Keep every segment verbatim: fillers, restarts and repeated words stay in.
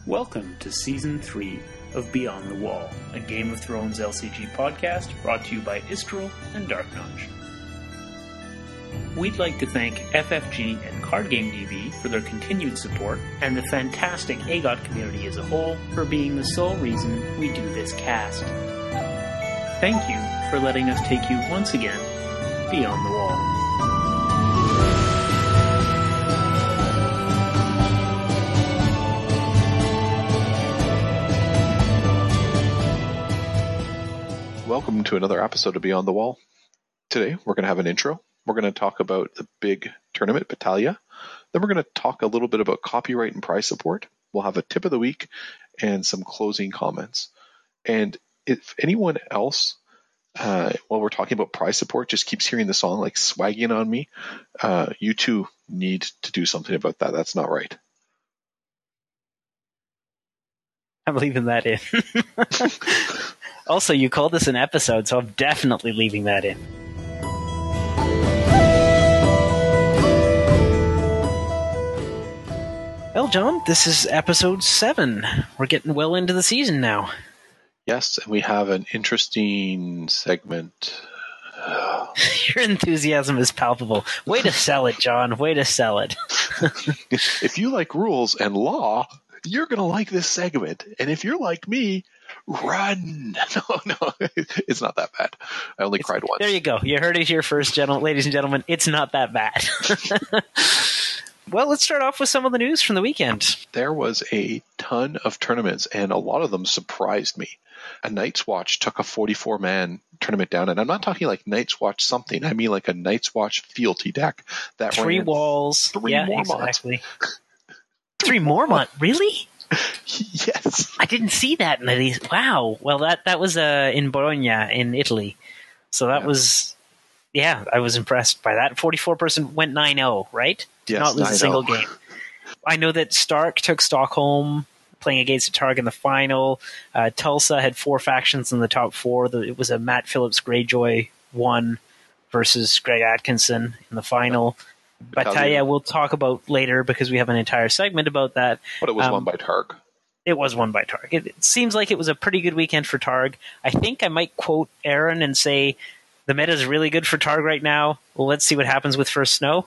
Welcome to Season three of Beyond the Wall, a Game of Thrones L C G podcast brought to you by Istrel and Dark Notch. We'd like to thank F F G and Card Game D B for their continued support, and the fantastic A G O T community as a whole for being the sole reason we do this cast. Thank you for letting us take you once again beyond the wall. Welcome to another episode of Beyond the Wall. Today we're going to have an intro. We're going to talk about the big tournament, Battaglia. Then we're going to talk a little bit about copyright and prize support. We'll have a tip of the week and some closing comments. And if anyone else, uh, while we're talking about prize support, just keeps hearing the song like swagging on me, uh, you two need to do something about that. That's not right. I'm leaving that in. Also, you called this an episode, so I'm definitely leaving that in. Well, John, this is episode seven. We're getting well into the season now. Yes, and we have an interesting segment. Your enthusiasm is palpable. Way to sell it, John. Way to sell it. If you like rules and law, you're going to like this segment. And if you're like me, run. No, no, it's not that bad. I only It's, cried once. There you go. You heard it here first, gentle- ladies and gentlemen. It's not that bad. Well, let's start off with some of the news from the weekend. There was a ton of tournaments, and a lot of them surprised me. A Night's Watch took a forty-four man tournament down, and I'm not talking like Night's Watch something. I mean like a Night's Watch fealty deck. That Three ran walls. Three yeah, Mormont. exactly. Three Mormont? Really? Yes. I didn't see that in the least. Wow. Well, that, that was uh, in Bologna, in Italy. So that yeah. was, yeah, I was impressed by that. forty-four percent went nine oh, right? Did Yes, not lose a single nine oh. game. I know that Stark took Stockholm, playing against Targ in the final. Uh, Tulsa had four factions in the top four. It was a Matt Phillips Greyjoy one versus Greg Atkinson in the final. Battaglia we'll talk about later because we have an entire segment about that. But it was um, won by Targ. It was won by Targ. It, it seems like it was a pretty good weekend for Targ. I think I might quote Aaron and say the meta is really good for Targ right now. Well, let's see what happens with First Snow.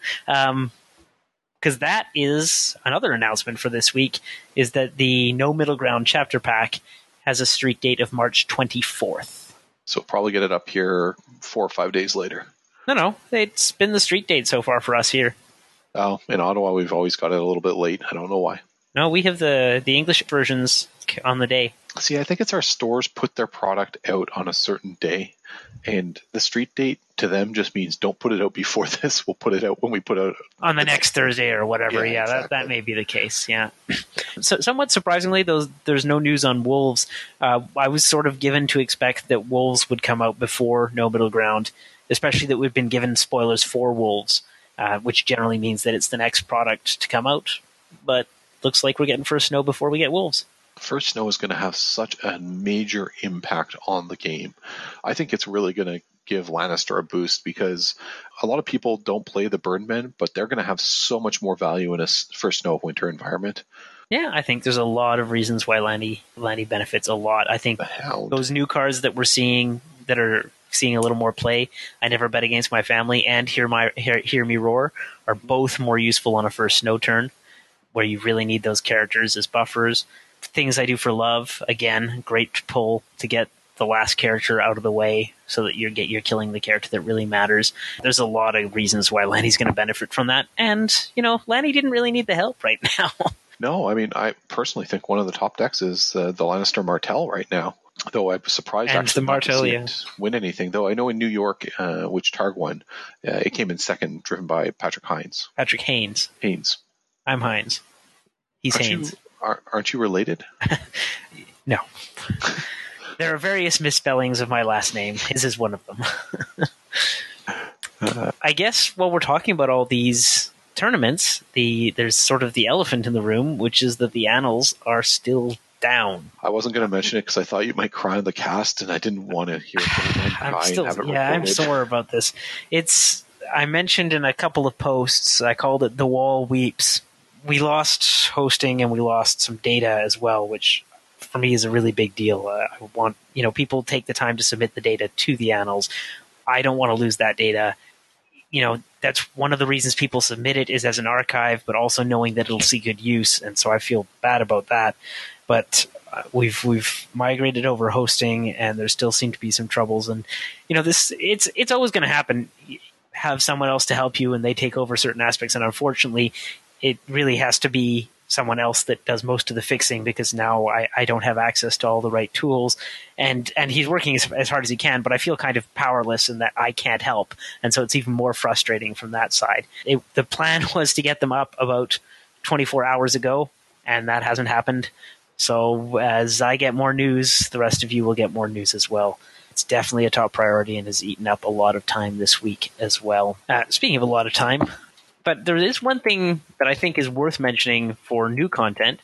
um, because that is another announcement for this week, is that the No Middle Ground chapter pack has a street date of March twenty-fourth. So probably get it up here four or five days later. No, no, it's been the street date so far for us here. Oh, in Ottawa, we've always got it a little bit late. I don't know why. No, we have the, the English versions on the day. See, I think it's our stores put their product out on a certain day, and the street date to them just means don't put it out before this. We'll put it out when we put out on the next Thursday or whatever. Yeah, yeah exactly. that, that may be the case. Yeah. So, somewhat surprisingly, those, there's no news on Wolves. Uh, I was sort of given to expect that Wolves would come out before No Middle Ground, especially that we've been given spoilers for Wolves, uh, which generally means that it's the next product to come out. But looks like we're getting First Snow before we get Wolves. First Snow is going to have such a major impact on the game. I think it's really going to give Lannister a boost because a lot of people don't play the Burnmen, but they're going to have so much more value in a First Snow of Winter environment. Yeah, I think there's a lot of reasons why Lanny, Lanny benefits a lot. I think those new cards that we're seeing that are seeing a little more play, I Never Bet Against My Family and Hear My Hear, Hear Me Roar, are both more useful on a First Snow turn, where you really need those characters as buffers. Things I Do for Love, again, great pull to get the last character out of the way so that you get you're killing the character that really matters. There's a lot of reasons why Lanny's going to benefit from that, and you know, Lanny didn't really need the help right now. No, I mean, I personally think one of the top decks is uh, the Lannister Martell right now. Though I was surprised and actually the not to Martell, see yeah. it win anything. Though I know in New York, uh, which Targ won, uh, it came in second, driven by Patrick Hines. Patrick Haynes. Haynes. I'm Hines. He's aren't Haynes. You, are, aren't you related? No. There are various misspellings of my last name. His is one of them. uh, I guess while we're talking about all these tournaments, the there's sort of the elephant in the room, which is that the Annals are still down. I wasn't going to mention it because I thought you might cry on the cast, and I didn't want to hear it. I'm still, have it yeah, I'm reported. sore about this. It's I mentioned in a couple of posts, I called it The Wall Weeps, we lost hosting and we lost some data as well, which for me is a really big deal. Uh, I want, you know, people take the time to submit the data to the annals. I don't want to lose that data. You know, that's one of the reasons people submit it is as an archive, but also knowing that it'll see good use. And so I feel bad about that. But uh, we've we've migrated over hosting, and there still seem to be some troubles. And you know, this it's it's always going to happen. Have someone else to help you, and they take over certain aspects. And unfortunately, it really has to be someone else that does most of the fixing, because now I, I don't have access to all the right tools, and and he's working as, as hard as he can, but I feel kind of powerless in that I can't help, and so it's even more frustrating from that side. It, the plan was to get them up about twenty-four hours ago, and that hasn't happened. So as I get more news, the rest of you will get more news as well. It's definitely a top priority and has eaten up a lot of time this week as well. Uh, speaking of a lot of time, but there is one thing that I think is worth mentioning for new content.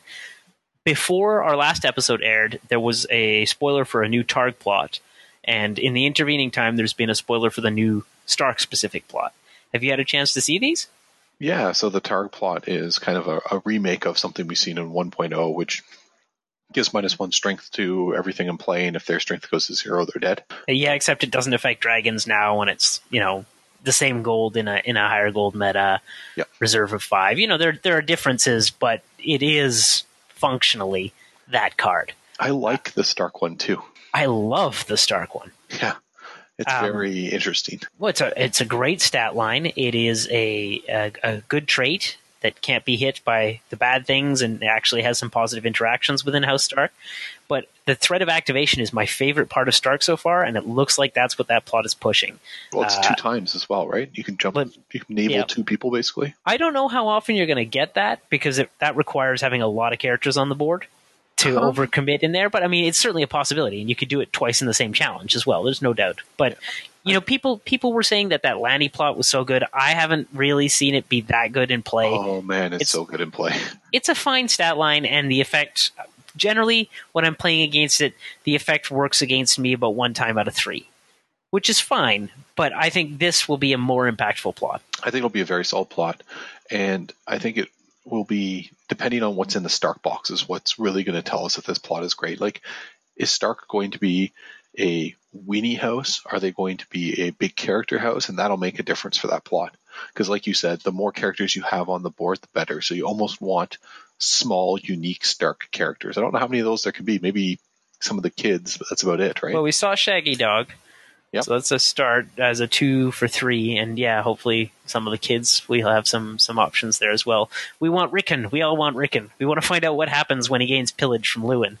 Before our last episode aired, there was a spoiler for a new Targ plot, and in the intervening time, there's been a spoiler for the new Stark-specific plot. Have you had a chance to see these? Yeah, so the Targ plot is kind of a, a remake of something we've seen in one point oh, which gives minus one strength to everything in play, and if their strength goes to zero, they're dead. Yeah, except it doesn't affect dragons now when it's, you know, the same gold in a in a higher gold meta, yep. Reserve of five. You know, there there are differences, but it is functionally that card. I like the Stark one too. I love the Stark one. Yeah, it's um, very interesting. Well, it's a it's a great stat line. It is a a, a good trait that can't be hit by the bad things, and actually has some positive interactions within House Stark. But the threat of activation is my favorite part of Stark so far, and it looks like that's what that plot is pushing. Well, it's uh, two times as well, right? You can jump, but, you can enable yeah. two people, basically. I don't know how often you're going to get that, because it, that requires having a lot of characters on the board to uh-huh. overcommit in there. But, I mean, it's certainly a possibility, and you could do it twice in the same challenge as well. There's no doubt. But, you know, people people were saying that that Lanny plot was so good. I haven't really seen it be that good in play. Oh, man, it's, it's so good in play. It's a fine stat line, and the effect... Generally, when I'm playing against it, the effect works against me about one time out of three, which is fine. But I think this will be a more impactful plot. I think it'll be a very solid plot. And I think it will be, depending on what's in the Stark boxes, what's really going to tell us if this plot is great. Like, is Stark going to be a weenie house? Are they going to be a big character house? And that'll make a difference for that plot. Because like you said, the more characters you have on the board, the better. So you almost want small, unique Stark characters. I don't know how many of those there could be. Maybe some of the kids, but that's about it, right? Well, we saw Shaggy Dog. Yep. So that's a start as a two for three. And yeah, hopefully some of the kids, we'll have some some options there as well. We want Rickon. We all want Rickon. We want to find out what happens when he gains pillage from Lewin.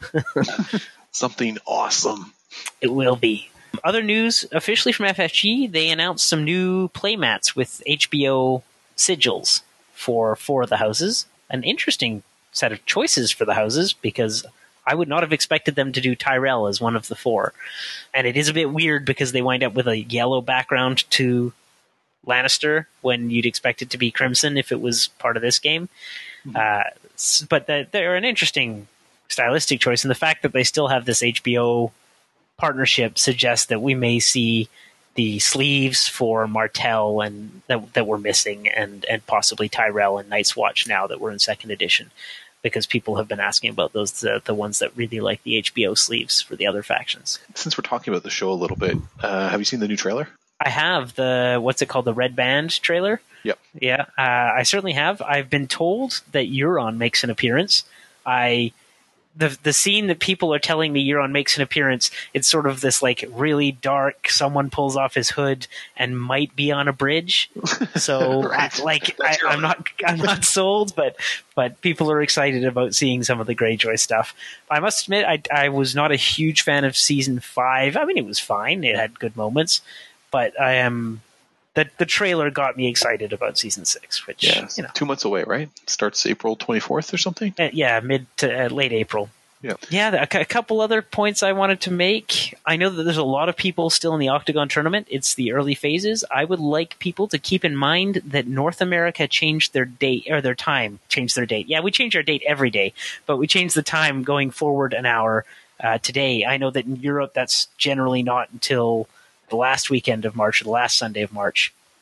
Something awesome. It will be. Other news, officially from F F G, they announced some new playmats with H B O sigils for four of the houses. An interesting set of choices for the houses, because I would not have expected them to do Tyrell as one of the four. And it is a bit weird because they wind up with a yellow background to Lannister when you'd expect it to be Crimson if it was part of this game. Mm-hmm. Uh, but the, they're an interesting stylistic choice, and the fact that they still have this H B O partnership suggests that we may see the sleeves for Martell and that, that we're missing, and, and possibly Tyrell and Night's Watch now that we're in second edition, because people have been asking about those, the, the ones that really like the H B O sleeves for the other factions. Since we're talking about the show a little bit, uh, have you seen the new trailer? I have. The, what's it called? The Red Band trailer? Yep. Yeah, uh, I certainly have. I've been told that Euron makes an appearance. I... The the scene that people are telling me Euron makes an appearance, it's sort of this like really dark, someone pulls off his hood and might be on a bridge. So right. I, like I, I'm not I'm not sold, but but people are excited about seeing some of the Greyjoy stuff. I must admit I I was not a huge fan of season five. I mean, it was fine. It had good moments, but I am the the trailer got me excited about season six, which yeah, you know, two months away, right? Starts April twenty-fourth or something. Uh, yeah, mid to uh, late April. Yeah, yeah. A, a couple other points I wanted to make. I know that there's a lot of people still in the Octagon tournament. It's the early phases. I would like people to keep in mind that North America changed their date or their time. Changed their date. Yeah, we change our date every day, but we change the time going forward an hour uh, today. I know that in Europe that's generally not until the last weekend of March or the last Sunday of March.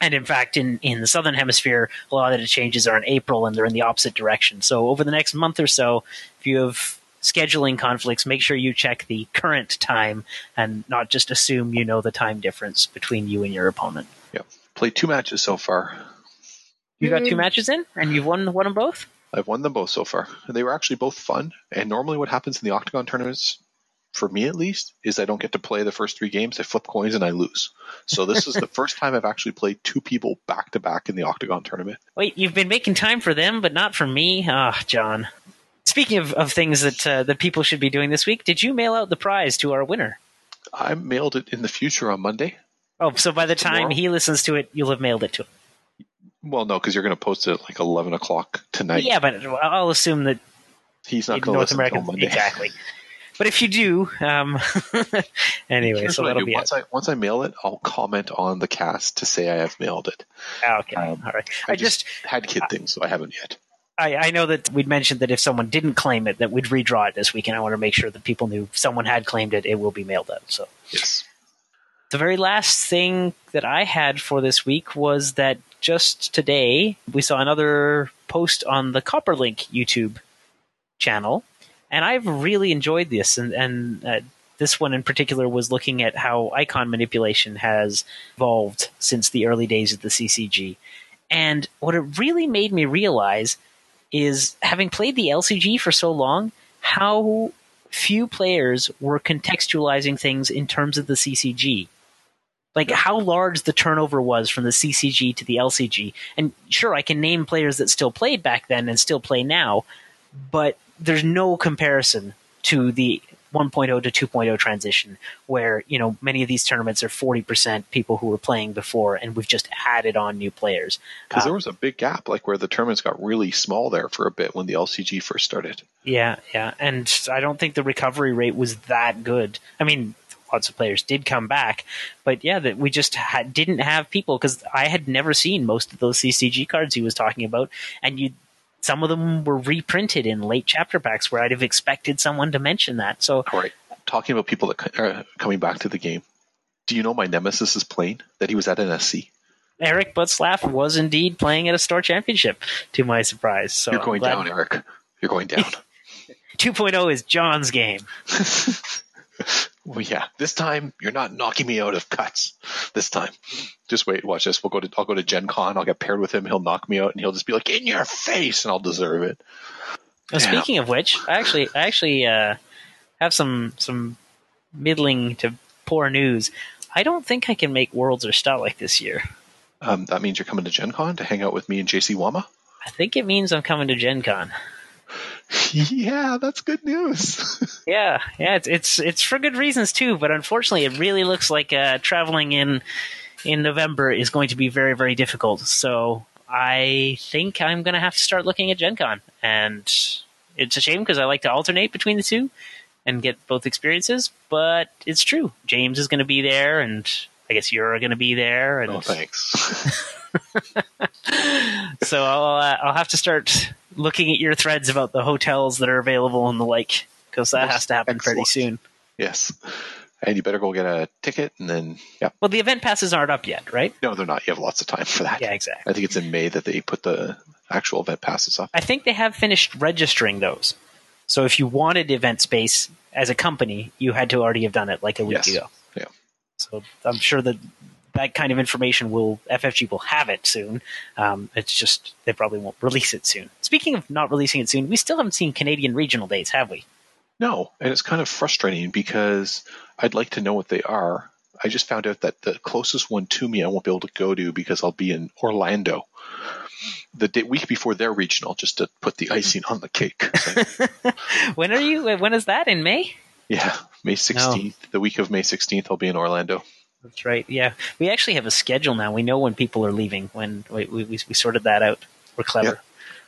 And in fact, in, in the Southern Hemisphere, a lot of the changes are in April and they're in the opposite direction. So over the next month or so, if you have scheduling conflicts, make sure you check the current time and not just assume you know the time difference between you and your opponent. Yeah. Played two matches so far. You got two matches in and you've won, won them both? I've won them both so far. And they were actually both fun. And normally what happens in the Octagon tournaments, for me at least, is I don't get to play the first three games. I flip coins and I lose. So this is the first time I've actually played two people back to back in the Octagon tournament. Wait, you've been making time for them, but not for me? Ah, oh, John. Speaking of, of things that uh, that people should be doing this week, did you mail out the prize to our winner? I mailed it in the future on Monday. Oh, so by the time Tomorrow? he listens to it, you'll have mailed it to him. Well, no, because you're going to post it at like eleven o'clock tonight. Yeah, but I'll assume that he's not going to North listen American until Monday. Exactly. But if you do, um, anyway, Here's so what I that'll do. be once it. I once I mail it, I'll comment on the cast to say I have mailed it. Ah, okay, Um, all right. I, I just, just, had kid things, so I haven't yet. I, I know that we'd mentioned that if someone didn't claim it, that we'd redraw it this week, and I want to make sure that people knew if someone had claimed it, it will be mailed out. So Yes. the very last thing that I had for this week was that just today we saw another post on the Copperlink YouTube channel, and I've really enjoyed this. And, and uh, this one in particular was looking at how icon manipulation has evolved since the early days of the C C G. And what it really made me realize is, having played the L C G for so long, how few players were contextualizing things in terms of the C C G. Like how large the turnover was from the C C G to the L C G. And sure, I can name players that still played back then and still play now, but there's no comparison to the one point oh to two point oh transition, where, you know, many of these tournaments are forty percent people who were playing before, and we've just added on new players. Because Uh, there was a big gap, like where the tournaments got really small there for a bit when the L C G first started. Yeah, yeah. And I don't think the recovery rate was that good. I mean, lots of players did come back, but yeah, that we just had, didn't have people, because I had never seen most of those C C G cards he was talking about, and you some of them were reprinted in late chapter packs where I'd have expected someone to mention that. So, All right. Talking about people that are coming back to the game, do you know my nemesis is playing? That he was at N S C. Eric Butzlaff was indeed playing at a store championship, to my surprise. So You're going I'm glad- down, Eric. You're going down. two point oh is John's game. Well, yeah. This time you're not knocking me out of cuts. This time, just wait. Watch this. We'll go to. I'll go to Gen Con. I'll get paired with him. He'll knock me out, and he'll just be like, "In your face," and I'll deserve it. Well, Yeah. speaking of which, I actually, I actually uh, have some some middling to poor news. I don't think I can make Worlds or Starlight this year. Um, that means you're coming to Gen Con to hang out with me and J C Wama. I think it means I'm coming to Gen Con. Yeah, that's good news. Yeah, yeah, it's it's it's for good reasons too. But unfortunately, it really looks like uh, traveling in in November is going to be very, very difficult. So I think I'm going to have to start looking at Gen Con, and it's a shame because I like to alternate between the two and get both experiences. But it's true, James is going to be there, and I guess you're going to be there. And Oh, thanks. so I'll uh, I'll have to start looking at your threads about the hotels that are available and the like, because that Most has to happen pretty excellent. soon. Yes. And you better go get a ticket, and then, yeah. Well, the event passes aren't up yet, right? No, they're not. You have lots of time for that. Yeah, exactly. I think it's in May that they put the actual event passes up. I think they have finished registering those. So if you wanted event space as a company, you had to already have done it like a week Yes. ago. Yeah. So I'm sure that that kind of information will F F G will have it soon. Um, it's just they probably won't release it soon. Speaking of not releasing it soon, we still haven't seen Canadian regional dates, have we? No, and it's kind of frustrating because I'd like to know what they are. I just found out that the closest one to me I won't be able to go to because I'll be in Orlando the day, week before their regional, just to put the icing on the cake. So, When are you? When is that? In May? yeah, May sixteenth. The week of May sixteenth, I'll be in Orlando. That's right. Yeah, we actually have a schedule now. We know when people are leaving. When we we, we sorted that out. We're clever. Yeah.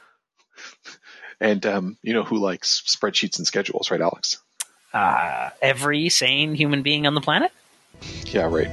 And um, you know who likes spreadsheets and schedules, right, Alex? Uh, every sane human being on the planet. Yeah, right.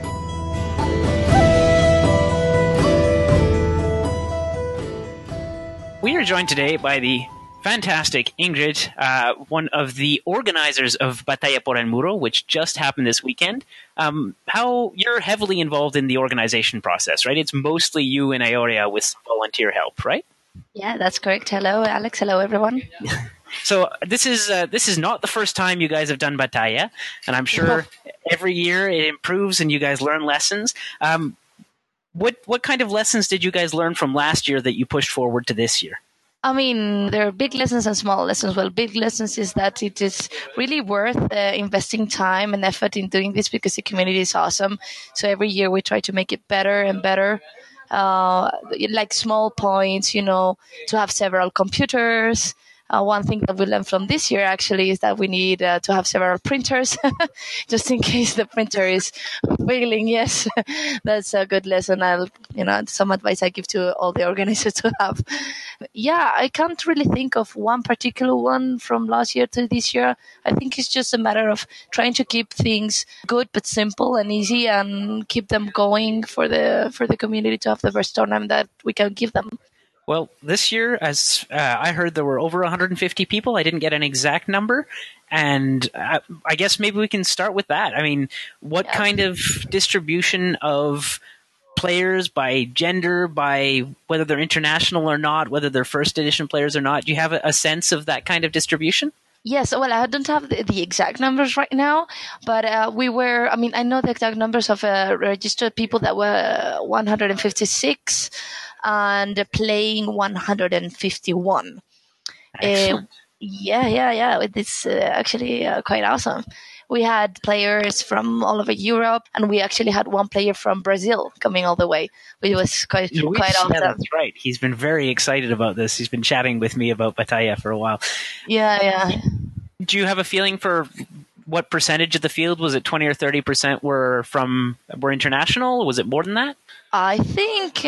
We are joined today by the Fantastic. Ingrid, uh, one of the organizers of Batalla por el Muro, which just happened this weekend. Um, how you're heavily involved in the organization process, right? It's mostly you and Aoria with volunteer help, right? Yeah, that's correct. Hello, Alex. Hello, everyone. So this is uh, this is not the first time you guys have done Batalla, and I'm sure every year it improves and you guys learn lessons. Um, what what kind of lessons did you guys learn from last year that you pushed forward to this year? I mean, there are big lessons and small lessons. Well, big lessons is that it is really worth uh, investing time and effort in doing this because the community is awesome. So every year we try to make it better and better. Uh, like small points, you know, to have several computers. Uh, one thing that we learned from this year actually is that we need uh, to have several printers just in case the printer is failing. Yes, that's a good lesson. I'll, you know, some advice I give to all the organizers to have. Yeah, I can't really think of one particular one from last year to this year. I think it's just a matter of trying to keep things good but simple and easy and keep them going for the for the community to have the best tournament that we can give them. Well, this year, as uh, I heard, there were over one hundred fifty people. I didn't get an exact number. And uh, I guess maybe we can start with that. I mean, what yeah. kind of distribution of players by gender, by whether they're international or not, whether they're first edition players or not? Do you have a, a sense of that kind of distribution? Yes, well, I don't have the, the exact numbers right now, but uh, we were, I mean, I know the exact numbers of uh, registered people that were one hundred fifty-six and playing one hundred fifty-one. Excellent. Uh, yeah, yeah, yeah. It's uh, actually uh, quite awesome. We had players from all over Europe, and we actually had one player from Brazil coming all the way, which was quite Luis, quite awesome. Yeah, that's right. He's been very excited about this. He's been chatting with me about Batalla for a while. Yeah, yeah. Do you have a feeling for what percentage of the field? Was it twenty or thirty percent were from were international? Was it more than that? I think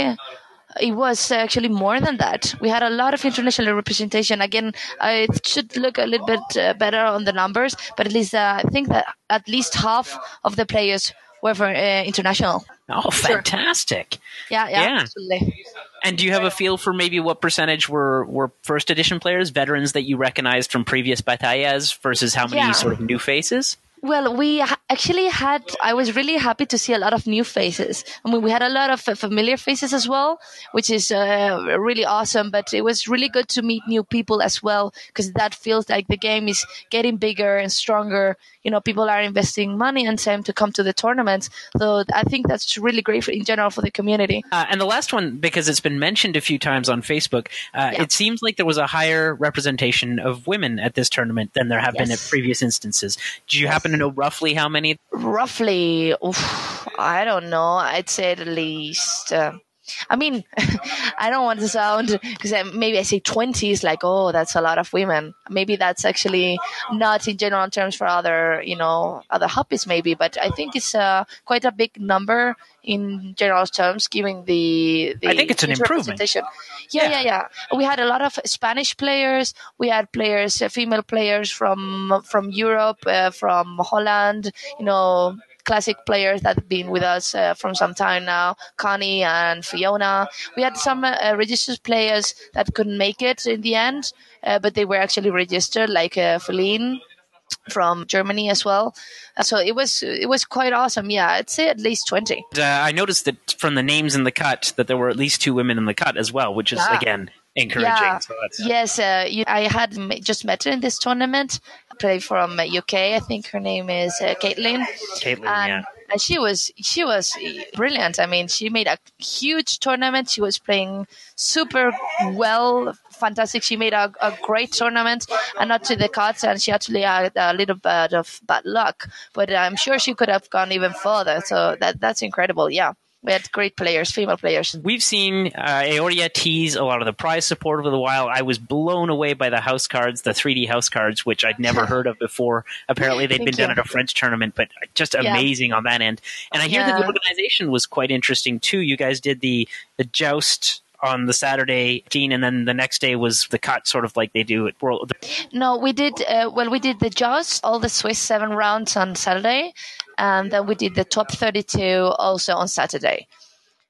it was actually more than that. We had a lot of international representation. Again, I should look a little bit uh, better on the numbers, but at least uh, I think that at least half of the players were for, uh, international. Oh, fantastic. Sure. Yeah, yeah, yeah, absolutely. And do you have a feel for maybe what percentage were, were first edition players, veterans that you recognized from previous batallas versus how many yeah. sort of new faces? Well, we actually had, I was really happy to see a lot of new faces. I mean, we had a lot of familiar faces as well, which is uh, really awesome, but it was really good to meet new people as well, because that feels like the game is getting bigger and stronger. You know, people are investing money and time to come to the tournaments. So I think that's really great for, in general for the community. Uh, and the last one, because it's been mentioned a few times on Facebook, uh, yeah. it seems like there was a higher representation of women at this tournament than there have yes. been at previous instances. Do you yes. happen to know roughly how many? Roughly, oof, I don't know. I'd say at least... Uh, I mean, I don't want to sound, because maybe I say twenty is like, oh, that's a lot of women. Maybe that's actually not in general terms for other, you know, other hobbies maybe, but I think it's uh, quite a big number in general terms, given the, the I think it's an improvement. Yeah, yeah, yeah, yeah. We had a lot of Spanish players. We had players, uh, female players from from Europe, uh, from Holland, you know, classic players that have been with us uh, from some time now, Connie and Fiona. We had some uh, registered players that couldn't make it in the end, uh, but they were actually registered, like uh, Feline from Germany as well. Uh, so it was it was quite awesome. Yeah, I'd say at least twenty. Uh, I noticed that from the names in the cut that there were at least two women in the cut as well, which is, yeah. again, encouraging. Yeah. So that's... Yes, uh, you, I had m- just met her in this tournament. I played from uh, U K. I think her name is uh, Caitlin. Caitlin, and, yeah. And she was she was brilliant. I mean, she made a huge tournament. She was playing super well, fantastic. She made a, a great tournament and not to the cuts, and she actually had a little bit of bad luck. But I'm sure she could have gone even further. So that that's incredible. Yeah. We had great players, female players. We've seen uh, Aoria tease a lot of the prize support over the while. I was blown away by the house cards, the three D house cards, which I'd never heard of before. Apparently they'd been you. done at a French tournament, but just amazing yeah. on that end. And I hear yeah. that the organization was quite interesting too. You guys did the, the joust on the Saturday, Gene, and then the next day was the cut, sort of like they do at World. No, we did. Uh, well, we did the joust, all the Swiss seven rounds on Saturday, and then we did the top thirty-two also on Saturday.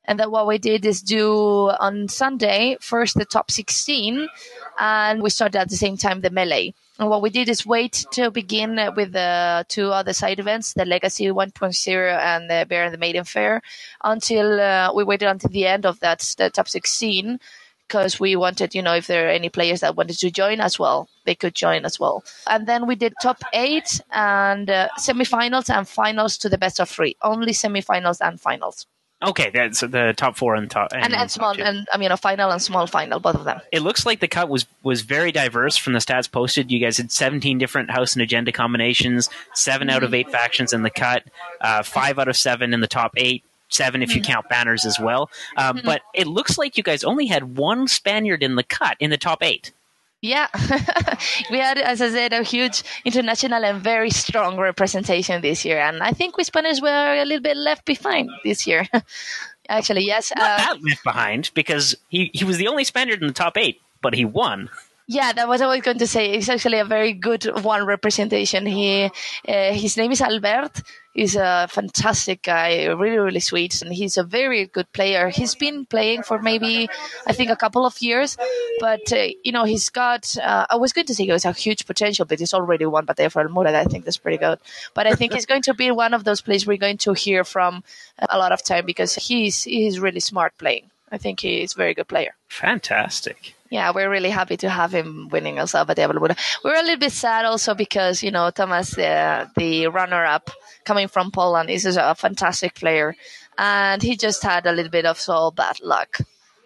And then what we did is do on Sunday, first the top sixteen, and we started at the same time the melee. And what we did is wait to begin with the two other side events, the Legacy one point oh and the Bear and the Maiden Fair, until uh, we waited until the end of that, the top sixteen, because we wanted, you know, if there are any players that wanted to join as well, they could join as well. And then we did top eight and uh, semifinals and finals to the best of three, only semifinals and finals. Okay, that's the top four and top and, and, and small, and I mean a final and small final, both of them. It looks like the cut was was very diverse from the stats posted. You guys had seventeen different house and agenda combinations, seven mm-hmm. out of eight factions in the cut, uh, five out of seven in the top eight, seven if mm-hmm. you count banners as well. Uh, mm-hmm. But it looks like you guys only had one Spaniard in the cut in the top eight. Yeah, we had, as I said, a huge international and very strong representation this year. And I think we Spanish were a little bit left behind this year. Actually, yes. Not uh, that left behind, because he, he was the only Spaniard in the top eight, but he won. Yeah, that was what I was going to say. It's actually a very good one representation. He, uh, his name is Albert. He's a fantastic guy, really, really sweet, and he's a very good player. He's been playing for maybe, I think, a couple of years, but, uh, you know, he's got, uh, I was going to say he has a huge potential, but he's already won Batalla for Almorad. I think that's pretty good. But I think he's going to be one of those players we're going to hear from a lot of time, because he's he's really smart playing. I think he's a very good player. Fantastic. Yeah, we're really happy to have him winning El Salvador. We're a little bit sad also because, you know, Thomas, the, the runner-up coming from Poland, is a fantastic player. And he just had a little bit of so bad luck.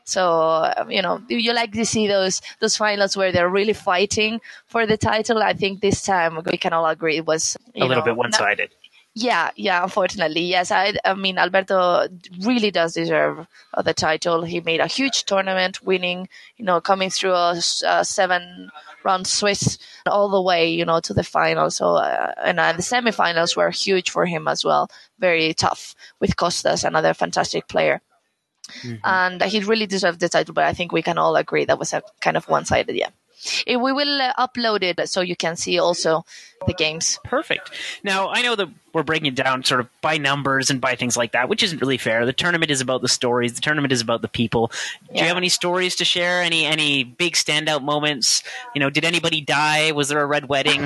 So, you know, you like to see those those finals where they're really fighting for the title. I think this time we can all agree it was a little know, bit one-sided. Not, Yeah, yeah, unfortunately, yes. I, I mean, Alberto really does deserve the title. He made a huge tournament, winning, you know, coming through a, a seven-round Swiss all the way, you know, to the final. So, uh, and uh, the semifinals were huge for him as well. Very tough with Costas, another fantastic player. Mm-hmm. And he really deserved the title, but I think we can all agree that was a kind of one-sided, yeah. We will uh, upload it so you can see also the games. Perfect. Now, I know that we're breaking it down sort of by numbers and by things like that, which isn't really fair. The tournament is about the stories. The tournament is about the people. Do yeah. you have any stories to share? Any any big standout moments? You know, did anybody die? Was there a red wedding?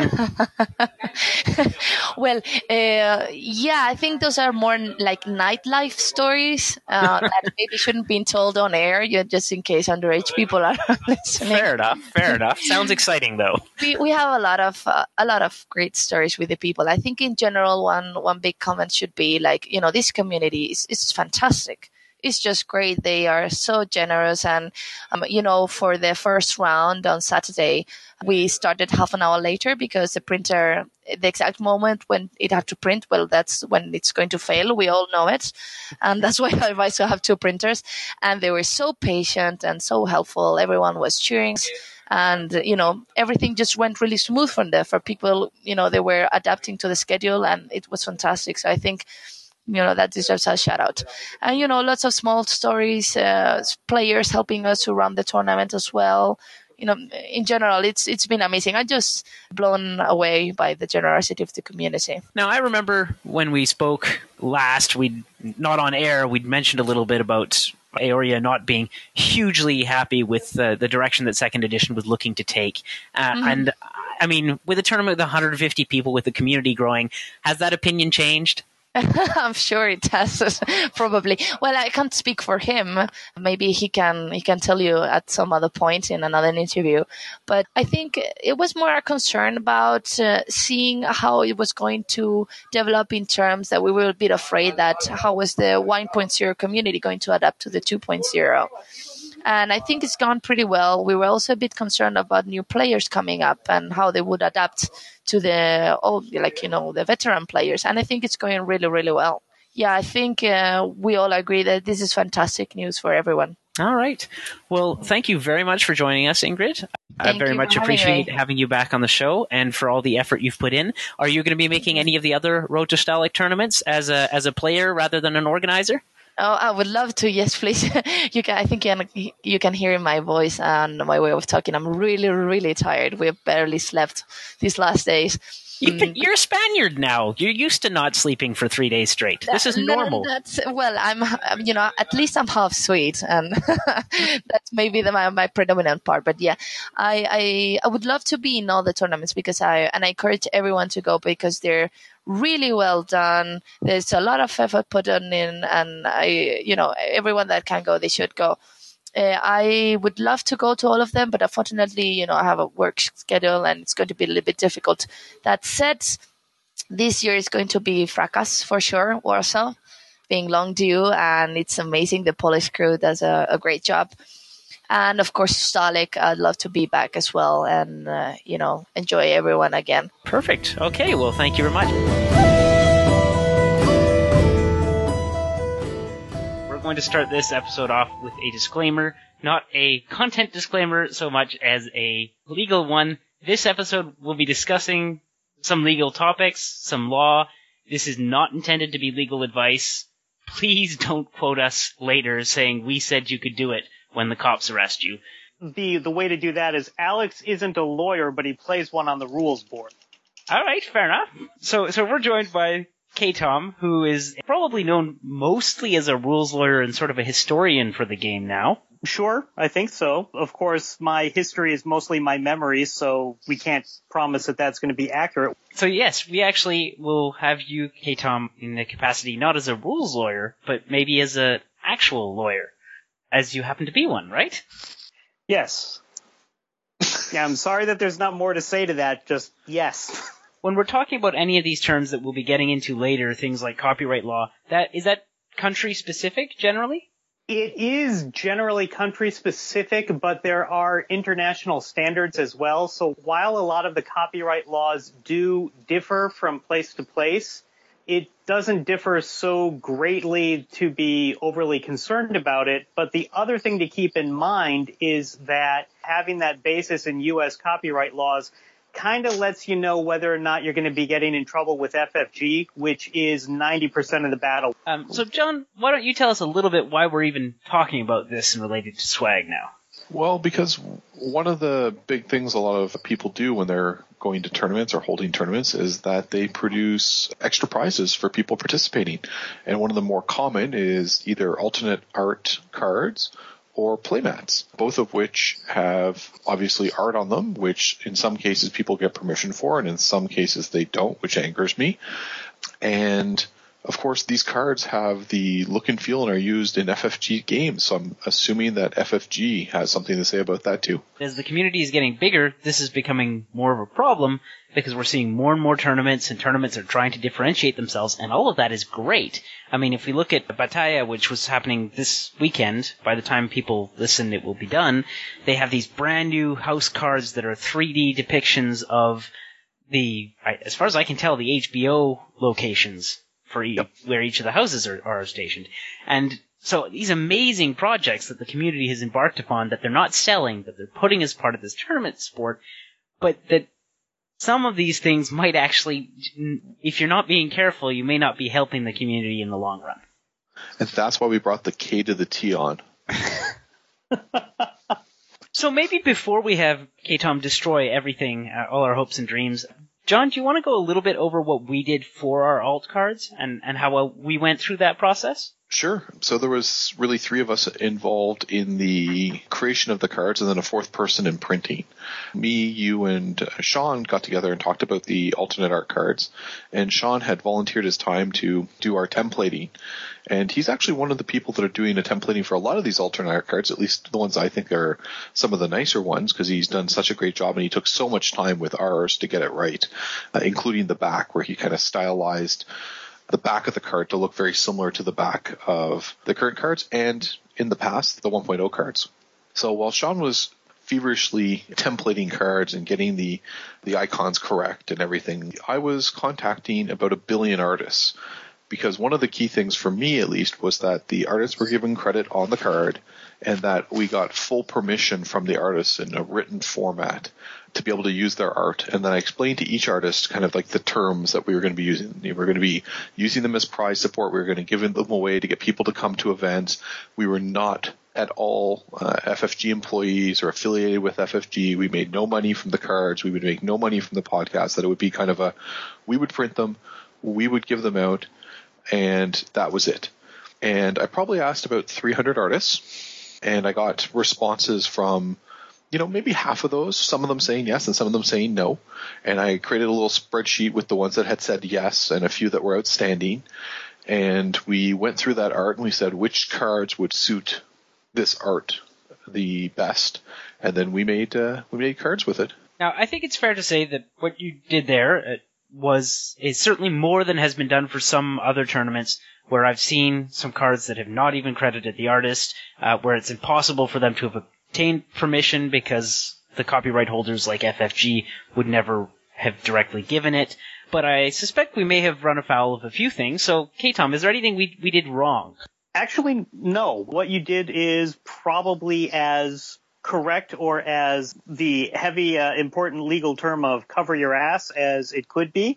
Well, uh, yeah, I think those are more like nightlife stories uh, that maybe shouldn't be told on air, just in case underage people are listening. Fair enough. Fair enough. Sounds exciting, though. We we have a lot of uh, a lot of great stories with the people. I think in general, one one big comment should be like, you know, this community is is fantastic. It's just great. They are so generous, and um, you know, for the first round on Saturday, we started half an hour later because the printer, the exact moment when it had to print, well, that's when it's going to fail. We all know it, and that's why I advise to have two printers. And they were so patient and so helpful. Everyone was cheering. And, you know, everything just went really smooth from there for people. You know, they were adapting to the schedule, and it was fantastic. So I think, you know, that deserves a shout out. And, you know, lots of small stories, uh, players helping us to run the tournament as well. You know, in general, it's it's been amazing. I'm just blown away by the generosity of the community. Now, I remember when we spoke last, we not on air, we'd mentioned a little bit about Eoria not being hugely happy with the, the direction that second edition was looking to take. Uh, mm-hmm. And, I mean, with a tournament with one hundred fifty people, with the community growing, has that opinion changed? I'm sure it has, probably. Well, I can't speak for him. Maybe he can he can tell you at some other point in another interview. But I think it was more a concern about uh, seeing how it was going to develop in terms that we were a bit afraid that how was the one point oh community going to adapt to the two point oh. And I think it's gone pretty well. We were also a bit concerned about new players coming up and how they would adapt to the old, like, you know, the veteran players. And I think it's going really, really well. Yeah, I think uh, we all agree that this is fantastic news for everyone. All right. Well, thank you very much for joining us, Ingrid. I very much appreciate having, having you back on the show and for all the effort you've put in. Are you going to be making any of the other Road to Stahleck tournaments as a as a player rather than an organizer? Oh, I would love to. Yes, please. You can. I think you can, you can hear in my voice and my way of talking. I'm really, really tired. We've barely slept these last days. You, you're a Spaniard now. You're used to not sleeping for three days straight. This is normal. That's, well, I'm, you know, at least I'm half Swede, and that's maybe the, my, my predominant part. But yeah, I, I I would love to be in all the tournaments because I and I encourage everyone to go because they're really well done. There's a lot of effort put on in, and I, you know, everyone that can go, they should go. Uh, I would love to go to all of them, but unfortunately, you know, I have a work schedule and it's going to be a little bit difficult. That said, this year is going to be fracas for sure, Warsaw, being long due, and it's amazing. The Polish crew does a, a great job. And of course, Stalik, I'd love to be back as well and, uh, you know, enjoy everyone again. Perfect. Okay, well, thank you very much. Going to start this episode off with a disclaimer, not a content disclaimer so much as a legal one. This episode will be discussing some legal topics, some law. This is not intended to be legal advice. Please don't quote us later saying we said you could do it when the cops arrest you. The the way to do that is Alex isn't a lawyer, but he plays one on the rules board. All right, fair enough. So so we're joined by K-Tom, who is probably known mostly as a rules lawyer and sort of a historian for the game now. Sure, I think so. Of course, my history is mostly my memory, so we can't promise that that's going to be accurate. So yes, we actually will have you, K-Tom, in the capacity not as a rules lawyer, but maybe as an actual lawyer, as you happen to be one, right? Yes. Yeah, I'm sorry that there's not more to say to that, just yes. When we're talking about any of these terms that we'll be getting into later, things like copyright law, that is that country specific generally? It is generally country specific, but there are international standards as well. So while a lot of the copyright laws do differ from place to place, it doesn't differ so greatly to be overly concerned about it. But the other thing to keep in mind is that having that basis in U S copyright laws kind of lets you know whether or not you're going to be getting in trouble with F F G, which is ninety percent of the battle. Um, so, John, why don't you tell us a little bit why we're even talking about this and related to swag now? Well, because one of the big things a lot of people do when they're going to tournaments or holding tournaments is that they produce extra prizes for people participating. And one of the more common is either alternate art cards or playmats, both of which have obviously art on them, which in some cases people get permission for, and in some cases they don't, which angers me. And of course, these cards have the look and feel and are used in F F G games, so I'm assuming that F F G has something to say about that too. As the community is getting bigger, this is becoming more of a problem because we're seeing more and more tournaments, and tournaments are trying to differentiate themselves, and all of that is great. I mean, if we look at Battaglia, which was happening this weekend, by the time people listen, it will be done, they have these brand new house cards that are three D depictions of the, as far as I can tell, the H B O locations for each, yep. where each of the houses are, are stationed. And so these amazing projects that the community has embarked upon that they're not selling, that they're putting as part of this tournament sport, but that some of these things might actually, if you're not being careful, you may not be helping the community in the long run. And that's why we brought the K to the T on. So maybe before we have K-Tom destroy everything, uh, all our hopes and dreams, John, do you want to go a little bit over what we did for our alt cards and, and how well we went through that process? Sure. So there was really three of us involved in the creation of the cards and then a fourth person in printing. Me, you, and Sean got together and talked about the alternate art cards. And Sean had volunteered his time to do our templating. And he's actually one of the people that are doing the templating for a lot of these alternate art cards, at least the ones I think are some of the nicer ones, because he's done such a great job and he took so much time with ours to get it right, uh, including the back where he kind of stylized the back of the card to look very similar to the back of the current cards and in the past, the one point oh cards. So while Sean was feverishly templating cards and getting the, the icons correct and everything, I was contacting about a billion artists, because one of the key things for me at least was that the artists were given credit on the card and that we got full permission from the artists in a written format to be able to use their art. And then I explained to each artist kind of like the terms that we were going to be using. We were going to be using them as prize support. We were going to give them away to get people to come to events. We were not at all uh, F F G employees or affiliated with F F G. We made no money from the cards. We would make no money from the podcast. That it would be kind of a, we would print them, we would give them out, and that was it. And I probably asked about three hundred artists, and I got responses from, you know, maybe half of those, some of them saying yes and some of them saying no. And I created a little spreadsheet with the ones that had said yes and a few that were outstanding. And we went through that art and we said which cards would suit this art the best, and then we made uh, we made cards with it. Now, I think it's fair to say that what you did there was is certainly more than has been done for some other tournaments, where I've seen some cards that have not even credited the artist, uh, where it's impossible for them to have obtained permission because the copyright holders like F F G would never have directly given it. But I suspect we may have run afoul of a few things. So, K-Tom, is there anything we we did wrong? Actually, no. What you did is probably as correct or as the heavy, uh, important legal term of cover your ass as it could be.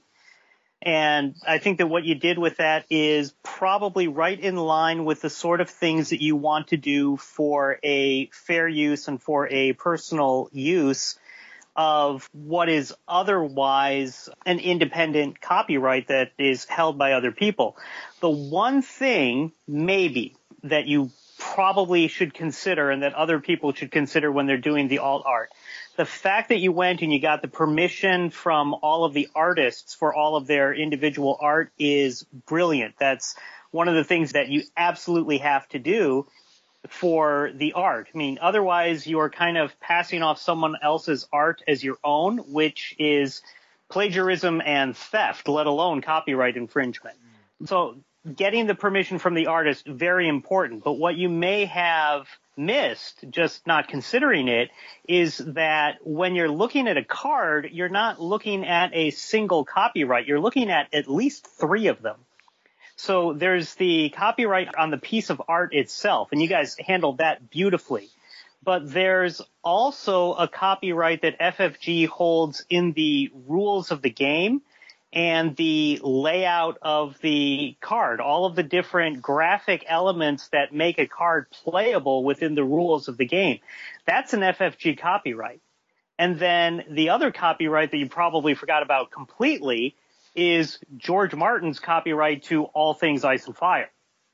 And I think that what you did with that is probably right in line with the sort of things that you want to do for a fair use and for a personal use of what is otherwise an independent copyright that is held by other people. The one thing, maybe, that you probably should consider and that other people should consider when they're doing the alt art, the fact that you went and you got the permission from all of the artists for all of their individual art is brilliant. That's one of the things that you absolutely have to do for the art. I mean, otherwise you're kind of passing off someone else's art as your own, which is plagiarism and theft, let alone copyright infringement. So getting the permission from the artist, very important. But what you may have missed, just not considering it, is that when you're looking at a card, you're not looking at a single copyright. You're looking at at least three of them. So there's the copyright on the piece of art itself, and you guys handled that beautifully. But there's also a copyright that F F G holds in the rules of the game and the layout of the card, all of the different graphic elements that make a card playable within the rules of the game. That's an F F G copyright. And then the other copyright that you probably forgot about completely is George Martin's copyright to All Things Ice and Fire.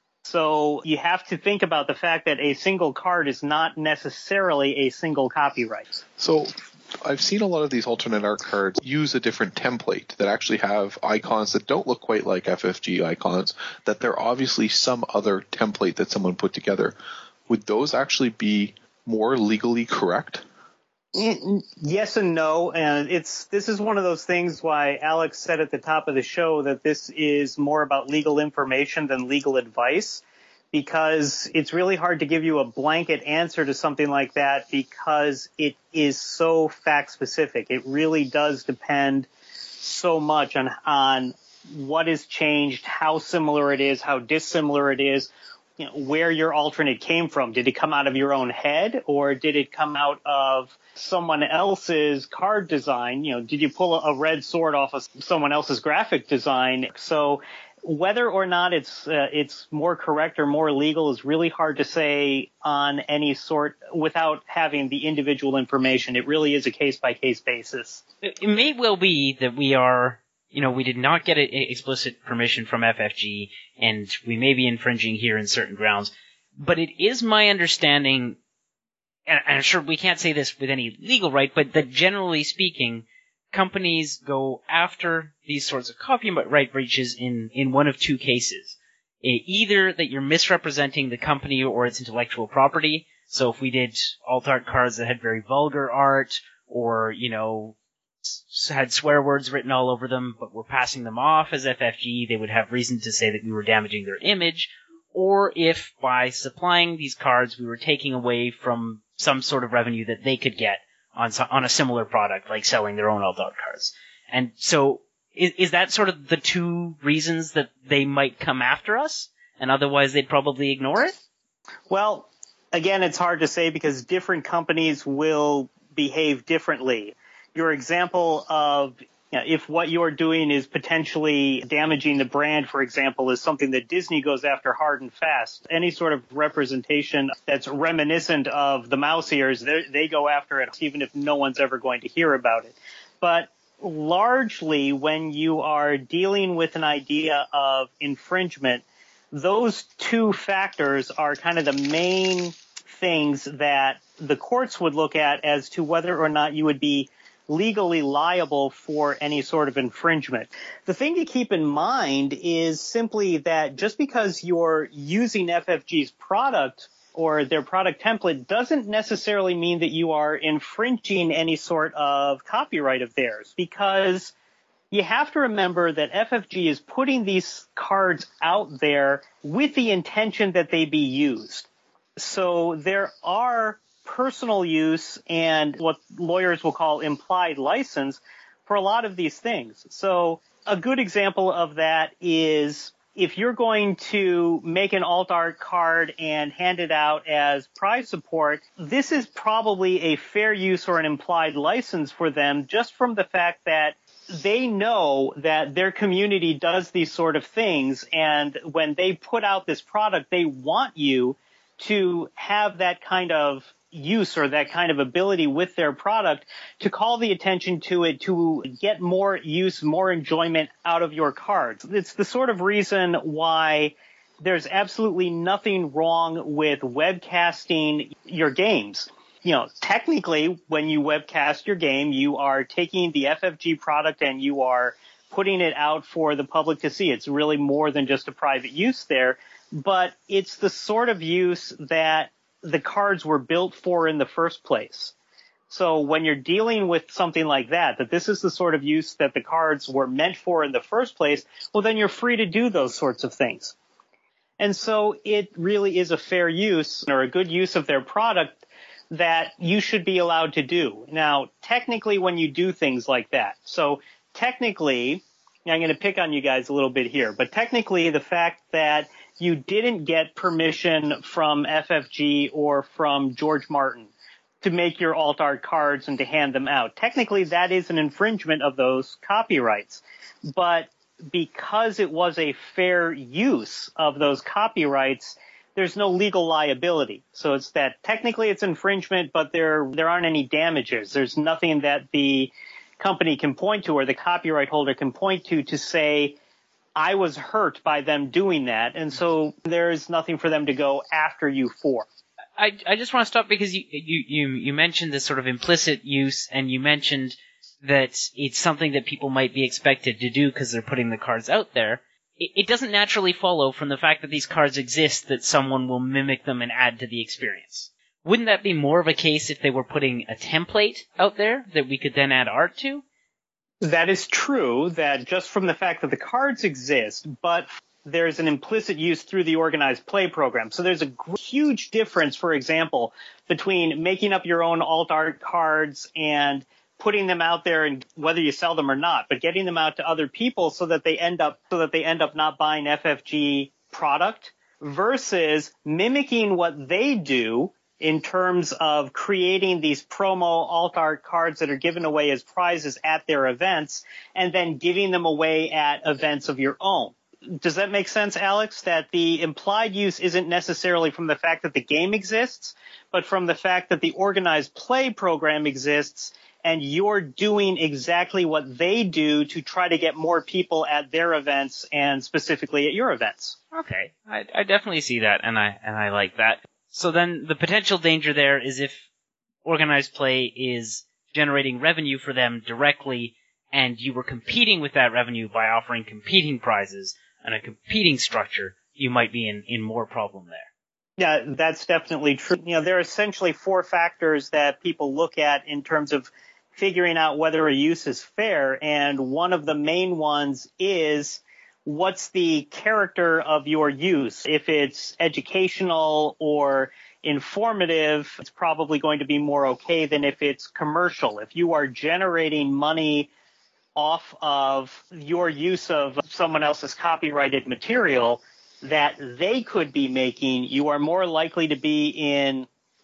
So you have to think about the fact that a single card is not necessarily a single copyright. So I've seen a lot of these alternate art cards use a different template that actually have icons that don't look quite like F F G icons, that they're obviously some other template that someone put together. Would those actually be more legally correct? Yes and no, and it's this is one of those things why Alex said at the top of the show that this is more about legal information than legal advice, because it's really hard to give you a blanket answer to something like that because it is so fact specific. It really does depend so much on on what is changed, how similar it is, how dissimilar it is, you know, where your alternate came from. Did it come out of your own head, or did it come out of someone else's card design? You know, did you pull a red sword off of someone else's graphic design? So whether or not it's uh, it's more correct or more legal is really hard to say on any sort without having the individual information. It really is a case-by-case basis. It may well be that we are, you know, we did not get a, explicit permission from F F G, and we may be infringing here in certain grounds. But it is my understanding, and I'm sure we can't say this with any legal right, but that generally speaking, companies go after these sorts of copyright breaches in, in one of two cases. Either that you're misrepresenting the company or its intellectual property. So if we did alt art cards that had very vulgar art, or, you know, had swear words written all over them, but were passing them off as F F G, they would have reason to say that we were damaging their image. Or if by supplying these cards we were taking away from some sort of revenue that they could get on on a similar product, like selling their own alt art cards. And so is, is that sort of the two reasons that they might come after us, and otherwise they'd probably ignore it? Well, again, it's hard to say because different companies will behave differently. Your example of You know, if what you're doing is potentially damaging the brand, for example, is something that Disney goes after hard and fast, any sort of representation that's reminiscent of the mouse ears, they go after it, even if no one's ever going to hear about it. But largely, when you are dealing with an idea of infringement, those two factors are kind of the main things that the courts would look at as to whether or not you would be legally liable for any sort of infringement. The thing to keep in mind is simply that just because you're using F F G's product or their product template doesn't necessarily mean that you are infringing any sort of copyright of theirs, because you have to remember that F F G is putting these cards out there with the intention that they be used. So there are personal use and what lawyers will call implied license for a lot of these things. So a good example of that is if you're going to make an alt art card and hand it out as prize support, this is probably a fair use or an implied license for them just from the fact that they know that their community does these sort of things, and when they put out this product, they want you to have that kind of use or that kind of ability with their product to call the attention to it, to get more use, more enjoyment out of your cards. It's the sort of reason why there's absolutely nothing wrong with webcasting your games. You know, technically, when you webcast your game, you are taking the F F G product and you are putting it out for the public to see. It's really more than just a private use there, but it's the sort of use that the cards were built for in the first place. So when you're dealing with something like that, that this is the sort of use that the cards were meant for in the first place, well, then you're free to do those sorts of things. And so it really is a fair use or a good use of their product that you should be allowed to do. Now, technically, when you do things like that, so technically, I'm going to pick on you guys a little bit here, but technically the fact that you didn't get permission from F F G or from George Martin to make your alt art cards and to hand them out, technically that is an infringement of those copyrights. But because it was a fair use of those copyrights, there's no legal liability. So it's that technically it's infringement, but there there aren't any damages. There's nothing that the company can point to or the copyright holder can point to to say, I was hurt by them doing that, and so there's nothing for them to go after you for. I, I just want to stop because you, you, you, you mentioned this sort of implicit use, and you mentioned that it's something that people might be expected to do because they're putting the cards out there. It, it doesn't naturally follow from the fact that these cards exist that someone will mimic them and add to the experience. Wouldn't that be more of a case if they were putting a template out there that we could then add art to? That is true, that just from the fact that the cards exist, but there's an implicit use through the organized play program. So there's a huge difference, for example, between making up your own alt art cards and putting them out there, and whether you sell them or not, but getting them out to other people so that they end up so that they end up not buying F F G product, versus mimicking what they do in terms of creating these promo alt art cards that are given away as prizes at their events and then giving them away at events of your own. Does that make sense, Alex? That the implied use isn't necessarily from the fact that the game exists, but from the fact that the organized play program exists and you're doing exactly what they do to try to get more people at their events and specifically at your events. Okay. I, I definitely see that, and I and I like that. So then the potential danger there is if organized play is generating revenue for them directly and you were competing with that revenue by offering competing prizes and a competing structure, you might be in, in more problem there. Yeah, that's definitely true. You know, there are essentially four factors that people look at in terms of figuring out whether a use is fair, and one of the main ones is what's the character of your use? If it's educational or informative, it's probably going to be more okay than if it's commercial. If you are generating money off of your use of someone else's copyrighted material that they could be making, you are more likely to be in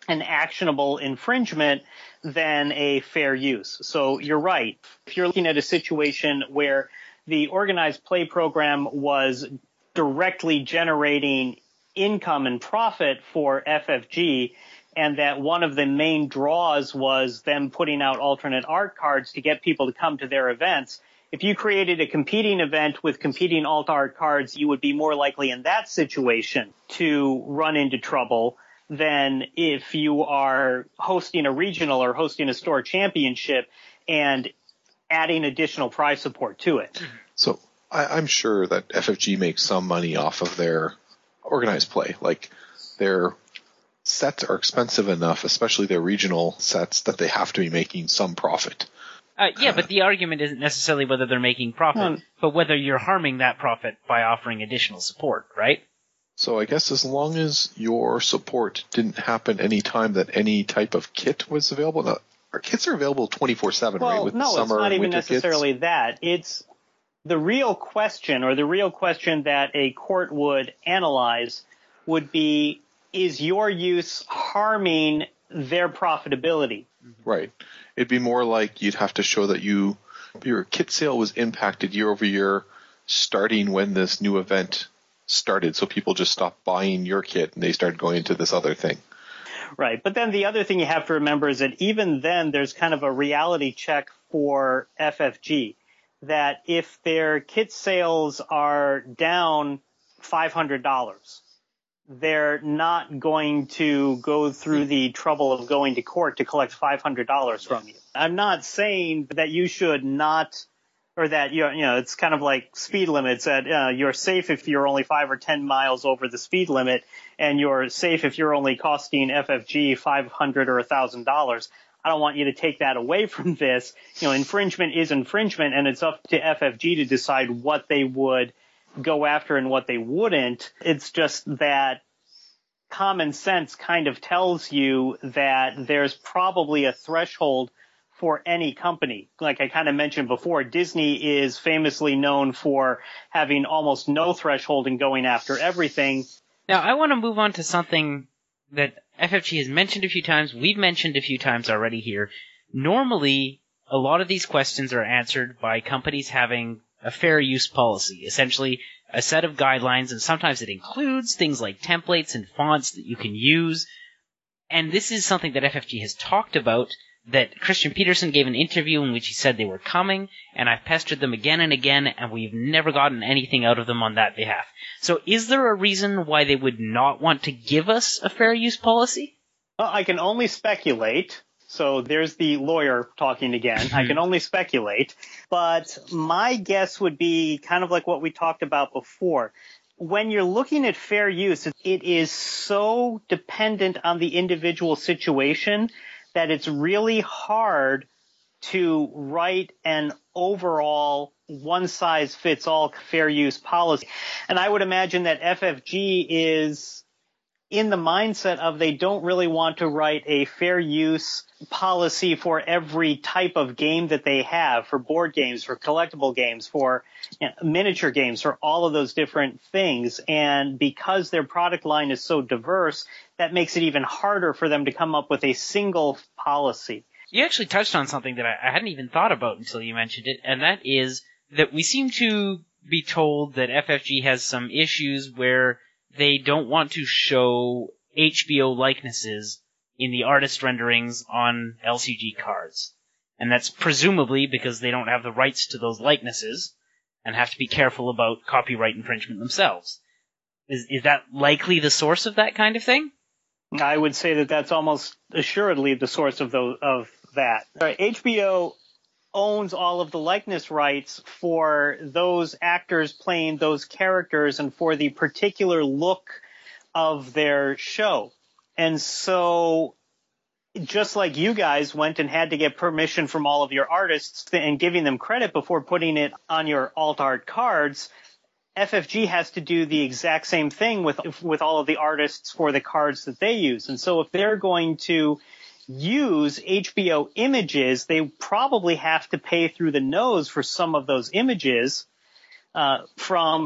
an actionable infringement than a fair use. So you're right. If you're looking at a situation where the organized play program was directly generating income and profit for F F G, and that one of the main draws was them putting out alternate art cards to get people to come to their events, if you created a competing event with competing alt art cards, you would be more likely in that situation to run into trouble than if you are hosting a regional or hosting a store championship and adding additional prize support to it. So I, I'm sure that F F G makes some money off of their organized play. Like, their sets are expensive enough, especially their regional sets, that they have to be making some profit. Uh, yeah, but the argument isn't necessarily whether they're making profit, um, but whether you're harming that profit by offering additional support, right? So I guess as long as your support didn't happen any time that any type of kit was available. Now, our kits are available twenty-four seven, well, right? With no, the summer it's not and even winter necessarily kits? that. It's the real question, or the real question that a court would analyze would be, is your use harming their profitability? Right. It'd be more like you'd have to show that you your kit sale was impacted year over year starting when this new event started. So people just stopped buying your kit and they started going into this other thing. Right. But then the other thing you have to remember is that even then there's kind of a reality check for F F G, that if their kit sales are down five hundred dollars, they're not going to go through the trouble of going to court to collect five hundred dollars from you. I'm not saying that you should not, or that, you know, it's kind of like speed limits, that uh, you're safe if you're only five or ten miles over the speed limit, and you're safe if you're only costing F F G five hundred dollars or one thousand dollars. I don't want you to take that away from this. You know, infringement is infringement, and it's up to F F G to decide what they would go after and what they wouldn't. It's just that common sense kind of tells you that there's probably a threshold for any company. Like I kind of mentioned before, Disney is famously known for having almost no threshold and going after everything. Now, I want to move on to something that F F G has mentioned a few times. We've mentioned a few times already here. Normally, a lot of these questions are answered by companies having a fair use policy, essentially a set of guidelines, and sometimes it includes things like templates and fonts that you can use. And this is something that F F G has talked about, that Christian Peterson gave an interview in which he said they were coming, and I've pestered them again and again, and we've never gotten anything out of them on that behalf. So is there a reason why they would not want to give us a fair use policy? Well, I can only speculate. So there's the lawyer talking again. I can only speculate. But my guess would be kind of like what we talked about before. When you're looking at fair use, it is so dependent on the individual situation that it's really hard to write an overall one-size-fits-all fair use policy. And I would imagine that F F G is in the mindset of they don't really want to write a fair use policy for every type of game that they have, for board games, for collectible games, for you know, miniature games, for all of those different things. And because their product line is so diverse, that makes it even harder for them to come up with a single policy. You actually touched on something that I hadn't even thought about until you mentioned it, and that is that we seem to be told that F F G has some issues where they don't want to show H B O likenesses in the artist renderings on L C G cards. And that's presumably because they don't have the rights to those likenesses and have to be careful about copyright infringement themselves. Is, is that likely the source of that kind of thing? I would say that that's almost assuredly the source of those, of that. H B O owns all of the likeness rights for those actors playing those characters and for the particular look of their show. And so just like you guys went and had to get permission from all of your artists and giving them credit before putting it on your alt art cards, F F G has to do the exact same thing with with all of the artists for the cards that they use. And so if they're going to use H B O images, they probably have to pay through the nose for some of those images uh, from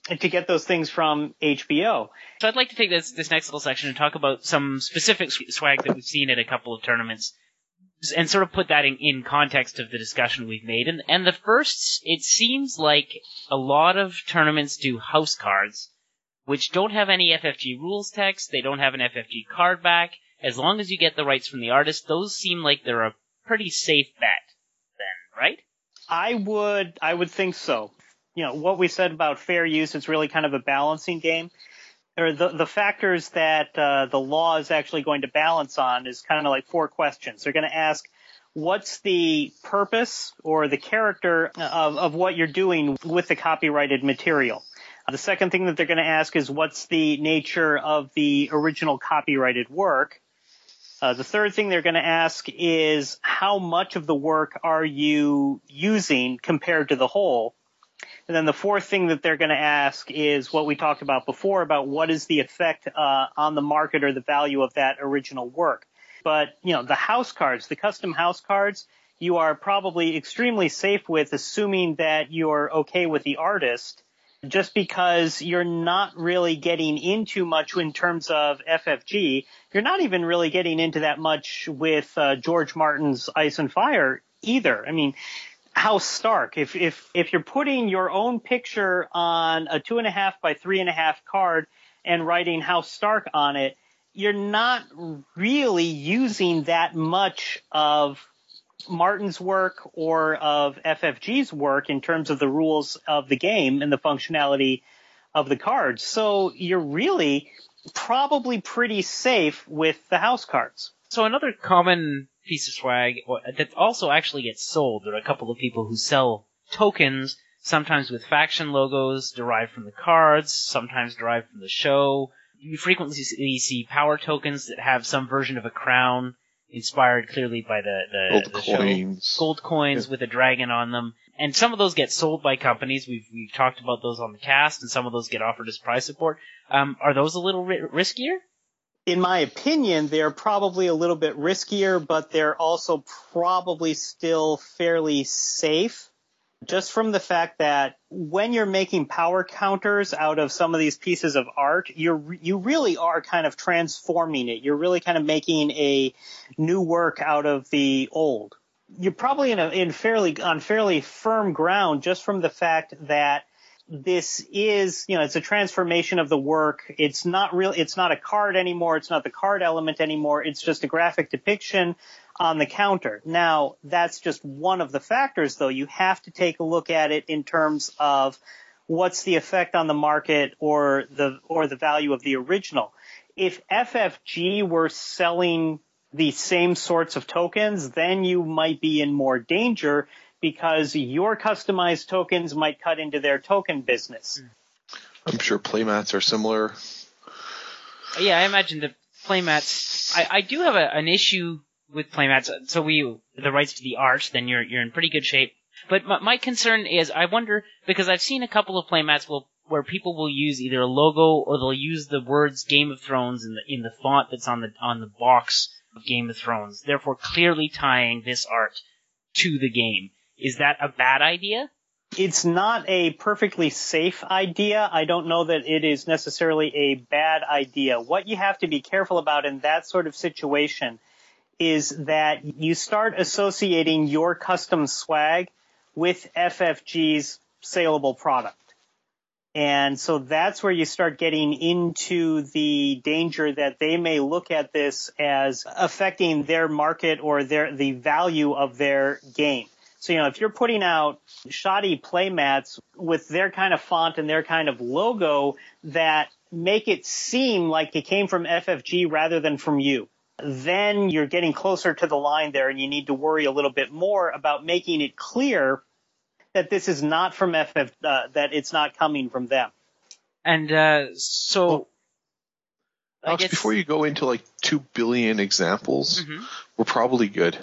to get those things from H B O. So I'd like to take this this next little section and talk about some specific swag that we've seen at a couple of tournaments, and sort of put that in, in context of the discussion we've made. And and the first, it seems like a lot of tournaments do house cards, which don't have any F F G rules text. They don't have an F F G card back. As long as you get the rights from the artist, those seem like they're a pretty safe bet then, right? I would I would think so. You know, what we said about fair use, it's really kind of a balancing game. Or the, the factors that uh, the law is actually going to balance on is kind of like four questions. They're going to ask, what's the purpose or the character of, of what you're doing with the copyrighted material? The second thing that they're going to ask is, what's the nature of the original copyrighted work? Uh, the third thing they're going to ask is, how much of the work are you using compared to the whole? And then the fourth thing that they're going to ask is what we talked about before, about what is the effect uh, on the market or the value of that original work. But, you know, the house cards, the custom house cards, you are probably extremely safe with, assuming that you're okay with the artist, just because you're not really getting into much in terms of F F G. You're not even really getting into that much with uh, George Martin's Ice and Fire either. I mean, House Stark, if, if, if you're putting your own picture on a two and a half by three and a half card and writing House Stark on it, you're not really using that much of Martin's work or of F F G's work in terms of the rules of the game and the functionality of the cards. So you're really probably pretty safe with the house cards. So another common piece of swag that also actually gets sold, there are a couple of people who sell tokens, sometimes with faction logos derived from the cards, sometimes derived from the show. You frequently see power tokens that have some version of a crown inspired clearly by the, the, gold the coins. show. Gold coins yeah. with a dragon on them. And some of those get sold by companies. We've we've talked about those on the cast, and some of those get offered as prize support. Um, are those a little ri- riskier? In my opinion, they're probably a little bit riskier, but they're also probably still fairly safe. Just from the fact that when you're making power counters out of some of these pieces of art, you're, you really are kind of transforming it. You're really kind of making a new work out of the old. You're probably in a, in fairly, on fairly firm ground just from the fact that this is, you know, it's a transformation of the work. It's not real, it's not a card anymore. It's not the card element anymore. It's just a graphic depiction on the counter. Now, that's just one of the factors, though. You have to take a look at it in terms of what's the effect on the market or the or the value of the original. If F F G were selling the same sorts of tokens, then you might be in more danger because your customized tokens might cut into their token business. I'm sure playmats are similar. Yeah, I imagine the playmats. I, I do have a, an issue with playmats. So we the rights to the art, then you're you're in pretty good shape. But my, my concern is, I wonder, because I've seen a couple of playmats will, where people will use either a logo or they'll use the words Game of Thrones in the in the font that's on the on the box of Game of Thrones, therefore clearly tying this art to the game. Is that a bad idea? It's not a perfectly safe idea. I don't know that it is necessarily a bad idea. What you have to be careful about in that sort of situation is that you start associating your custom swag with F F G's saleable product. And so that's where you start getting into the danger that they may look at this as affecting their market or their the value of their game. So, you know, if you're putting out shoddy playmats with their kind of font and their kind of logo that make it seem like it came from F F G rather than from you, then you're getting closer to the line there, and you need to worry a little bit more about making it clear that this is not from F F, uh, that it's not coming from them. And uh, so, well, I Alex, guess... before you go into like two billion examples, mm-hmm. we're probably good.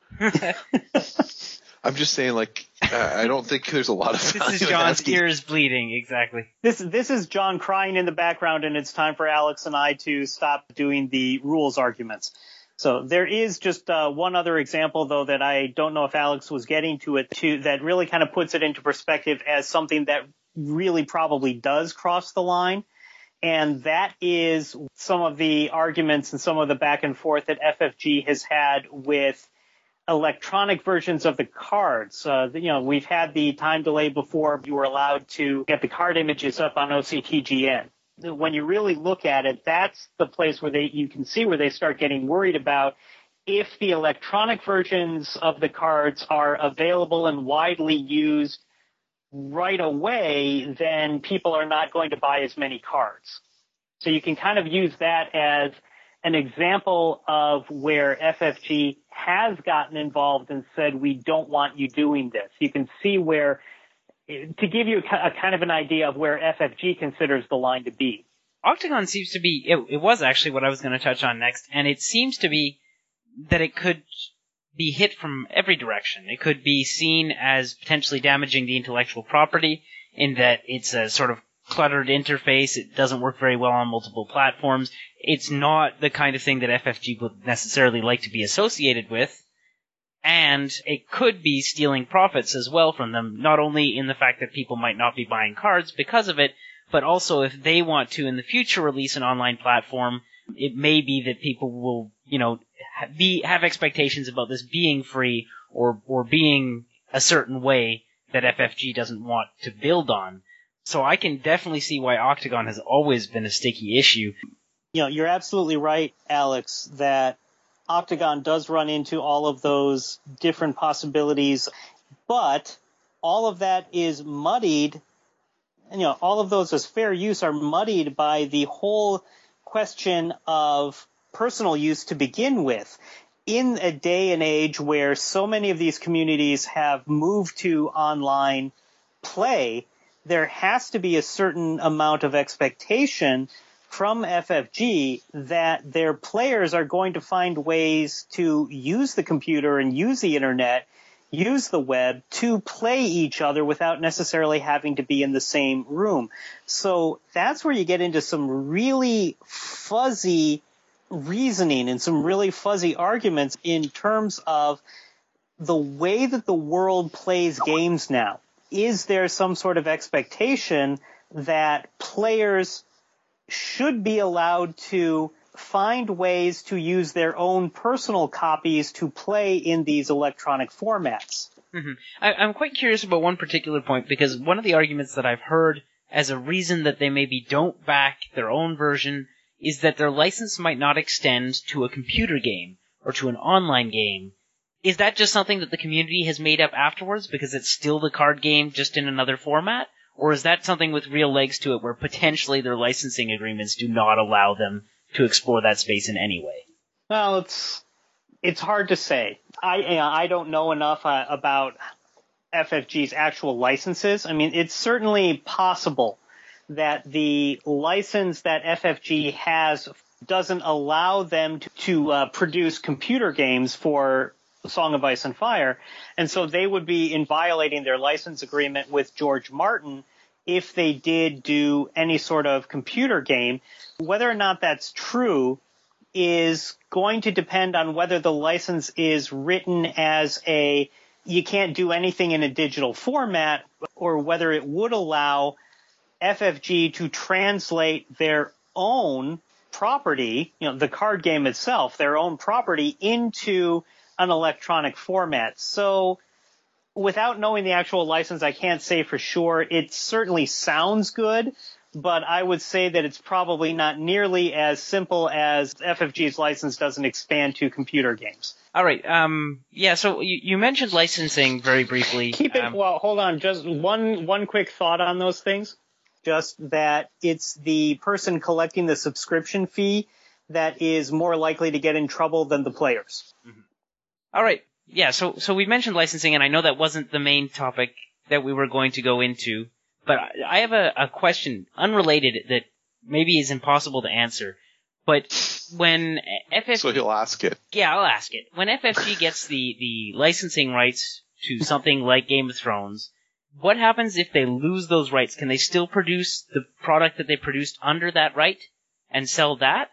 I'm just saying, like, uh, I don't think there's a lot of value. This is John's ears bleeding, exactly. This this is John crying in the background, and it's time for Alex and I to stop doing the rules arguments. So there is just uh, one other example, though, that I don't know if Alex was getting to it, to that really kind of puts it into perspective as something that really probably does cross the line. And that is some of the arguments and some of the back and forth that F F G has had with electronic versions of the cards. Uh, you know, we've had the time delay before you were allowed to get the card images up on O C T G N. When you really look at it, that's the place where they you can see where they start getting worried about if the electronic versions of the cards are available and widely used right away, then people are not going to buy as many cards. So you can kind of use that as an example of where F F G has gotten involved and said, we don't want you doing this. You can see where, to give you a, a kind of an idea of where F F G considers the line to be. Octagon seems to be, it, it was actually what I was going to touch on next, and it seems to be that it could be hit from every direction. It could be seen as potentially damaging the intellectual property in that it's a sort of cluttered interface. It doesn't work very well on multiple platforms. It's not the kind of thing that F F G would necessarily like to be associated with. And it could be stealing profits as well from them, not only in the fact that people might not be buying cards because of it, but also if they want to in the future release an online platform, it may be that people will, you know, be have expectations about this being free or or being a certain way that F F G doesn't want to build on. So I can definitely see why Octagon has always been a sticky issue. You know, you're absolutely right, Alex, that Octagon does run into all of those different possibilities, but all of that is muddied. You know, all of those as fair use are muddied by the whole question of personal use to begin with. In a day and age where so many of these communities have moved to online play, there has to be a certain amount of expectation from F F G that their players are going to find ways to use the computer and use the internet, use the web to play each other without necessarily having to be in the same room. So that's where you get into some really fuzzy reasoning and some really fuzzy arguments in terms of the way that the world plays games now. Is there some sort of expectation that players should be allowed to find ways to use their own personal copies to play in these electronic formats? Mm-hmm. I, I'm quite curious about one particular point, because one of the arguments that I've heard as a reason that they maybe don't back their own version is that their license might not extend to a computer game or to an online game. Is that just something that the community has made up afterwards because it's still the card game just in another format? Or is that something with real legs to it where potentially their licensing agreements do not allow them to explore that space in any way? Well, it's it's hard to say. I you know, I don't know enough uh, about F F G's actual licenses. I mean, it's certainly possible that the license that F F G has doesn't allow them to, to uh, produce computer games for Song of Ice and Fire, and so they would be in violating their license agreement with George Martin if they did do any sort of computer game. Whether or not that's true is going to depend on whether the license is written as a you can't do anything in a digital format, or whether it would allow F F G to translate their own property, you know, the card game itself, their own property, into an electronic format. So without knowing the actual license, I can't say for sure. It certainly sounds good, but I would say that it's probably not nearly as simple as F F G's license doesn't expand to computer games. All right. Um, yeah, so you, you mentioned licensing very briefly. Keep it, um, well, hold on. Just one, one quick thought on those things. Just that it's the person collecting the subscription fee that is more likely to get in trouble than the players. Mm-hmm. All right. Yeah, so so we mentioned licensing, and I know that wasn't the main topic that we were going to go into, but I have a, a question unrelated that maybe is impossible to answer. But when F F G... So he'll ask it. Yeah, I'll ask it. When F F G gets the, the licensing rights to something like Game of Thrones, what happens if they lose those rights? Can they still produce the product that they produced under that right and sell that?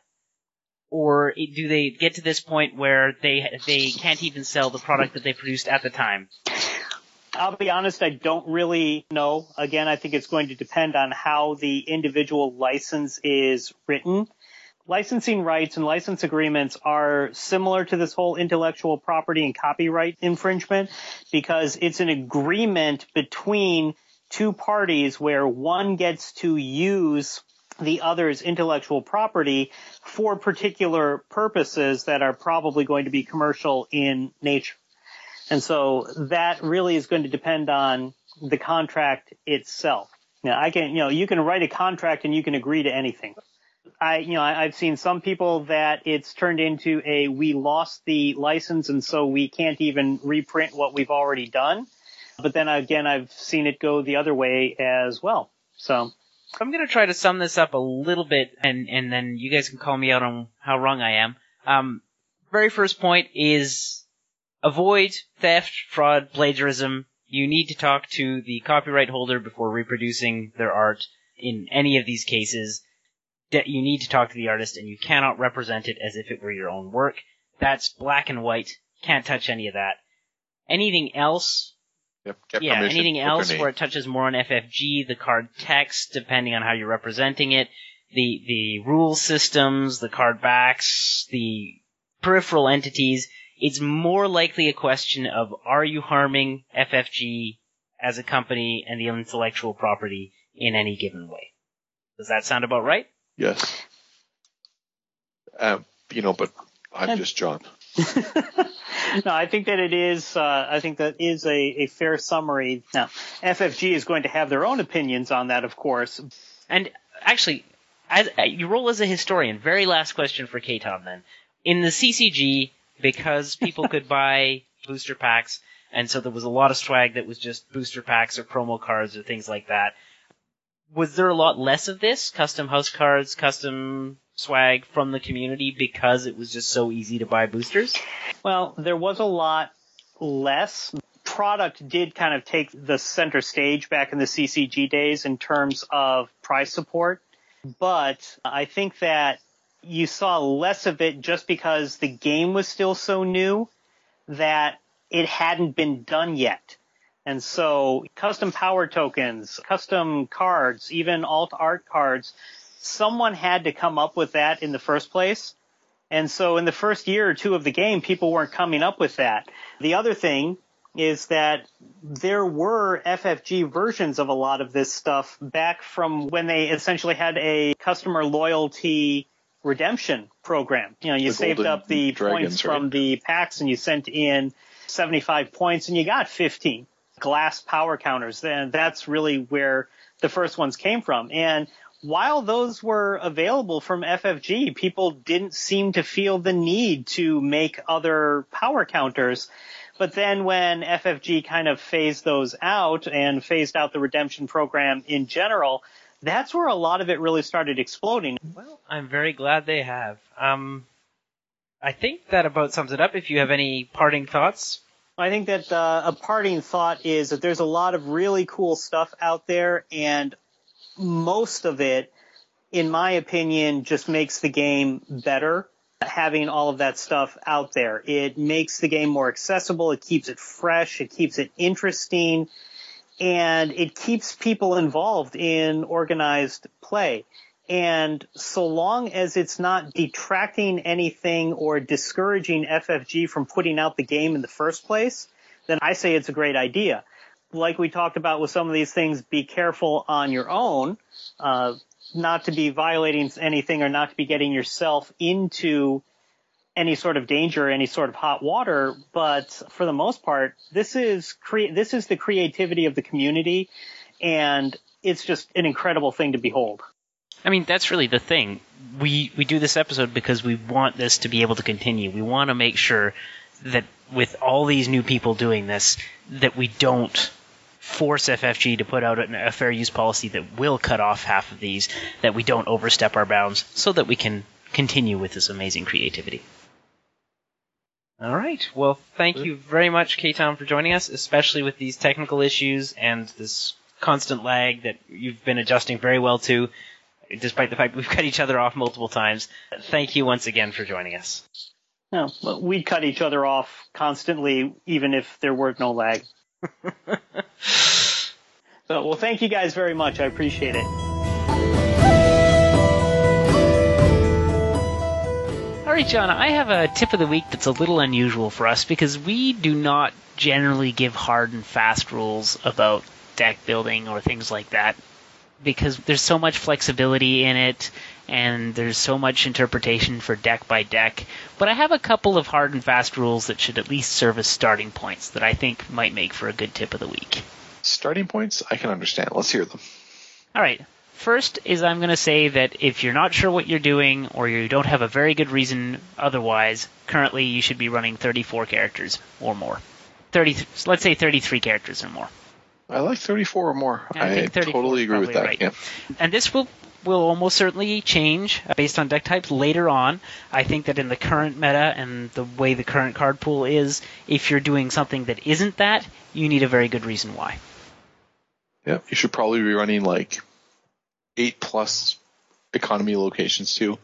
Or do they get to this point where they they can't even sell the product that they produced at the time? I'll be honest, I don't really know. Again, I think it's going to depend on how the individual license is written. Licensing rights and license agreements are similar to this whole intellectual property and copyright infringement because it's an agreement between two parties where one gets to use the other's intellectual property for particular purposes that are probably going to be commercial in nature. And so that really is going to depend on the contract itself. Now, I can, you know, you can write a contract and you can agree to anything. I, you know, I've seen some people that it's turned into a, we lost the license and so we can't even reprint what we've already done. But then again, I've seen it go the other way as well. So I'm going to try to sum this up a little bit and, and then you guys can call me out on how wrong I am. Um, very first point is avoid theft, fraud, plagiarism. You need to talk to the copyright holder before reproducing their art in any of these cases. You need to talk to the artist, and you cannot represent it as if it were your own work. That's black and white. Can't touch any of that. Anything else? Yep, get yeah, permission. anything else Open where it touches more on F F G, the card text, depending on how you're representing it, the the rule systems, the card backs, the peripheral entities, it's more likely a question of are you harming F F G as a company and the intellectual property in any given way. Does that sound about right? Yes. Um, you know, but I'm just John. No, I think that it is, uh, I think that is a, a fair summary. Now, F F G is going to have their own opinions on that, of course. And actually, as, uh, you roll as a historian. Very last question for K-Tom then. In the C C G, because people could buy booster packs, and so there was a lot of swag that was just booster packs or promo cards or things like that. Was there a lot less of this? Custom house cards, custom swag from the community because it was just so easy to buy boosters? Well, there was a lot less. Product did kind of take the center stage back in the C C G days in terms of price support, but I think that you saw less of it just because the game was still so new that it hadn't been done yet. And so custom power tokens, custom cards, even alt art cards, someone had to come up with that in the first place. And so in the first year or two of the game, people weren't coming up with that. The other thing is that there were F F G versions of a lot of this stuff back from when they essentially had a customer loyalty redemption program. You know, you The saved Golden up the Dragons, points from right? the packs and you sent in seventy-five points and you got fifteen glass power counters. Then that's really where the first ones came from. And while those were available from F F G, people didn't seem to feel the need to make other power counters. But then when F F G kind of phased those out and phased out the redemption program in general, that's where a lot of it really started exploding. Well, I'm very glad they have. Um, I think that about sums it up. If you have any parting thoughts. I think that uh, a parting thought is that there's a lot of really cool stuff out there, and most of it, in my opinion, just makes the game better. Having all of that stuff out there, it makes the game more accessible. It keeps it fresh. It keeps it interesting, and it keeps people involved in organized play. And so long as it's not detracting anything or discouraging F F G from putting out the game in the first place, then I say it's a great idea. Like we talked about with some of these things, be careful on your own, uh, not to be violating anything or not to be getting yourself into any sort of danger, any sort of hot water. But for the most part, this is cre- this is the creativity of the community, and it's just an incredible thing to behold. I mean, that's really the thing. We we do this episode because we want this to be able to continue. We want to make sure that with all these new people doing this, that we don't force F F G to put out a fair use policy that will cut off half of these, that we don't overstep our bounds, so that we can continue with this amazing creativity. All right. Well, thank you very much, K-Tom, for joining us, especially with these technical issues and this constant lag that you've been adjusting very well to, despite the fact that we've cut each other off multiple times. Thank you once again for joining us. No, we'd cut each other off constantly, even if there were no lag. So, well, thank you guys very much. I appreciate it. All right, John, I have a tip of the week that's a little unusual for us because we do not generally give hard and fast rules about deck building or things like that because there's so much flexibility in it and there's so much interpretation for deck by deck. But I have a couple of hard and fast rules that should at least serve as starting points that I think might make for a good tip of the week. Starting points? I can understand. Let's hear them. All right. First is I'm going to say that if you're not sure what you're doing or you don't have a very good reason otherwise, currently you should be running thirty-four characters or more. thirty, let's say thirty-three characters or more. I like thirty-four or more. I, I totally agree with that. Right. Yeah. And this will will almost certainly change based on deck types later on. I think that in the current meta and the way the current card pool is, if you're doing something that isn't that, you need a very good reason why. Yeah, you should probably be running like eight plus economy locations too.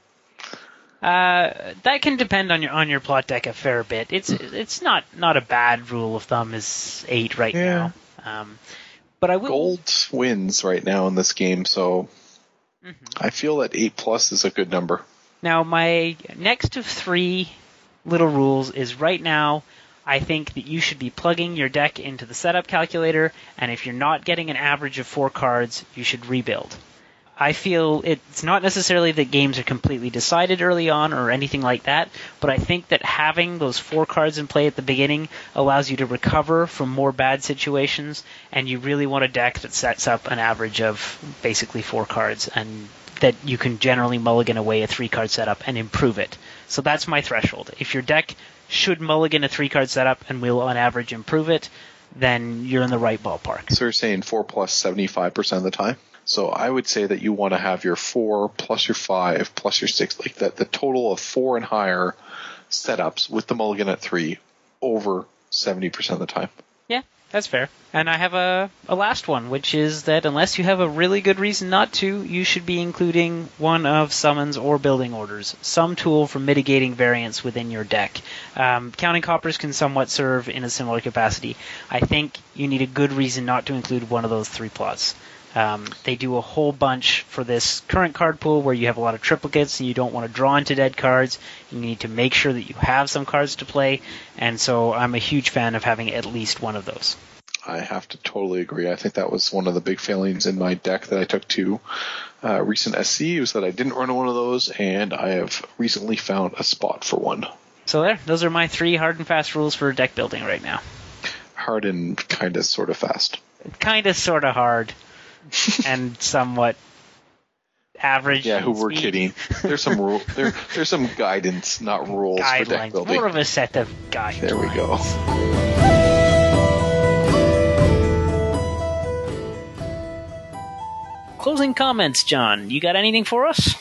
Uh, that can depend on your on your plot deck a fair bit. It's it's not, not a bad rule of thumb is eight right yeah. now. Um, but I will... Gold wins right now in this game, so mm-hmm. I feel that eight plus is a good number. Now, my next of three little rules is right now, I think that you should be plugging your deck into the setup calculator, and if you're not getting an average of four cards, you should rebuild. I feel it's not necessarily that games are completely decided early on or anything like that, but I think that having those four cards in play at the beginning allows you to recover from more bad situations, and you really want a deck that sets up an average of basically four cards, and that you can generally mulligan away a three-card setup and improve it. So that's my threshold. If your deck should mulligan a three-card setup and will on average improve it, then you're in the right ballpark. So you're saying four plus seventy-five percent of the time? So I would say that you want to have your four plus your five plus your six, like that the total of four and higher setups with the mulligan at three over seventy percent of the time. Yeah, that's fair. And I have a, a last one, which is that unless you have a really good reason not to, you should be including one of summons or building orders, some tool for mitigating variance within your deck. Um, counting coppers can somewhat serve in a similar capacity. I think you need a good reason not to include one of those three plots. Um, they do a whole bunch for this current card pool where you have a lot of triplicates and you don't want to draw into dead cards. You need to make sure that you have some cards to play, and so I'm a huge fan of having at least one of those. I have to totally agree. I think that was one of the big failings in my deck that I took to uh, recent S C, was that I didn't run one of those, and I have recently found a spot for one. So there, those are my three hard and fast rules for deck building right now. Hard and kind of sort of fast. Kind of sort of hard. And somewhat average. Yeah, who speed. we're kidding. There's some rule. There, there's some guidance, not rules guidelines. for deck building. More of a set of guidelines. There we go. Closing comments, John. You got anything for us?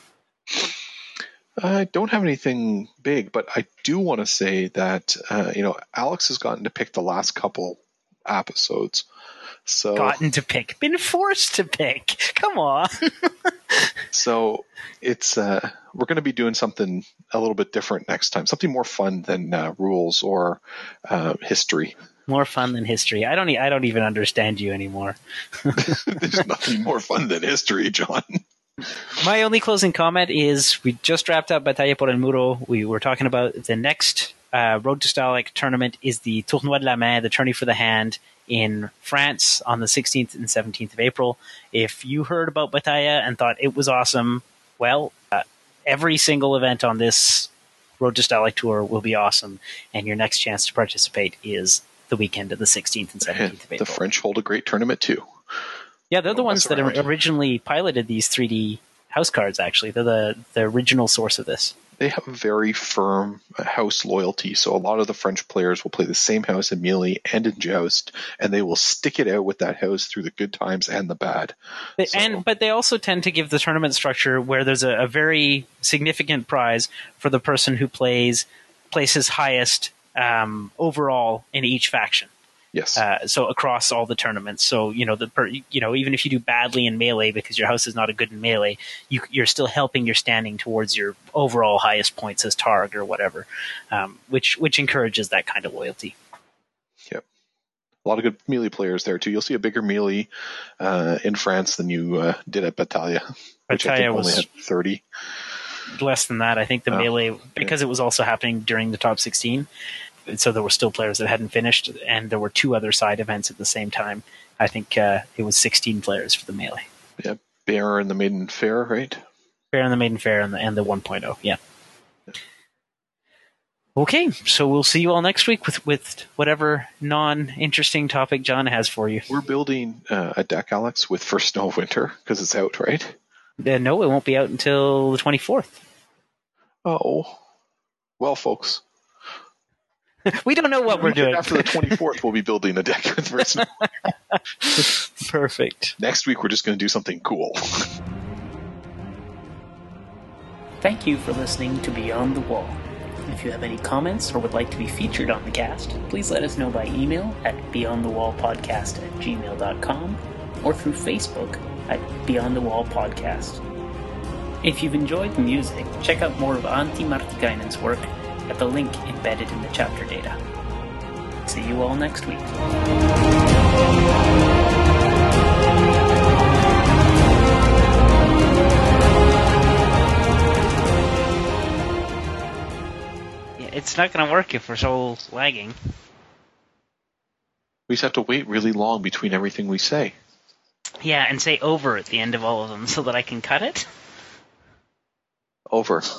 I don't have anything big, but I do want to say that uh, you know Alex has gotten to pick the last couple episodes. So, gotten to pick, been forced to pick. Come on. So it's uh, we're going to be doing something a little bit different next time, something more fun than uh, rules or uh, history. More fun than history. I don't. E- I don't even understand you anymore. There's nothing more fun than history, John. My only closing comment is we just wrapped up Batalla por el Muro. We were talking about the next uh, Road to Stahleck tournament is the Tournoi de la Main, the tourney for the hand, in France on the sixteenth and seventeenth of April. If you heard about Batalla and thought it was awesome, well, uh, every single event on this Road to Stahleck tour will be awesome, and your next chance to participate is the weekend of the sixteenth and seventeenth of April. The French hold a great tournament too. Yeah, they're the ones that originally piloted these three D house cards, actually. They're the, the original source of this. They have a very firm house loyalty, so a lot of the French players will play the same house in Melee and in Joust, and they will stick it out with that house through the good times and the bad. They, so. and But they also tend to give the tournament structure where there's a, a very significant prize for the person who plays places highest um, overall in each faction. Yes. Uh, so across all the tournaments. So, you know, the per, you know, even if you do badly in Melee because your house is not a good in Melee, you, you're still helping your standing towards your overall highest points as Targ or whatever, um, which which encourages that kind of loyalty. Yep. A lot of good melee players there too. You'll see a bigger melee uh, in France than you uh, did at Battaglia, which I think Battaglia only was had thirty. less than that. I think the Oh, melee, because yeah. it was also happening during the top sixteen, so there were still players that hadn't finished, and there were two other side events at the same time. I think uh, it was sixteen players for the melee. Yeah, Bear and the Maiden Fair, right? Fair and the Maiden Fair and the, and the one point oh, yeah. Okay, so we'll see you all next week with, with whatever non-interesting topic John has for you. We're building uh, a deck, Alex, with First Snow of Winter, because it's out, right? Uh, no, it won't be out until the twenty-fourth. Oh. Well, folks. We don't know what we're doing. After the twenty-fourth, we'll be building a deck with First Snow. Perfect. Next week, we're just going to do something cool. Thank you for listening to Beyond the Wall. If you have any comments or would like to be featured on the cast, please let us know by email at beyondthewallpodcast at gmail dot com or through Facebook at Beyond the Wall Podcast. If you've enjoyed the music, check out more of Antti Martikainen's work at the link embedded in the chapter data. See you all next week. It's not going to work if we're so lagging. We just have to wait really long between everything we say. Yeah, and say over at the end of all of them so that I can cut it. Over.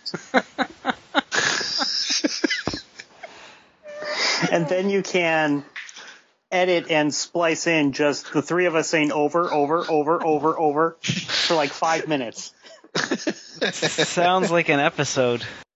And then you can edit and splice in just the three of us saying over, over, over, over, over for like five minutes. Sounds like an episode.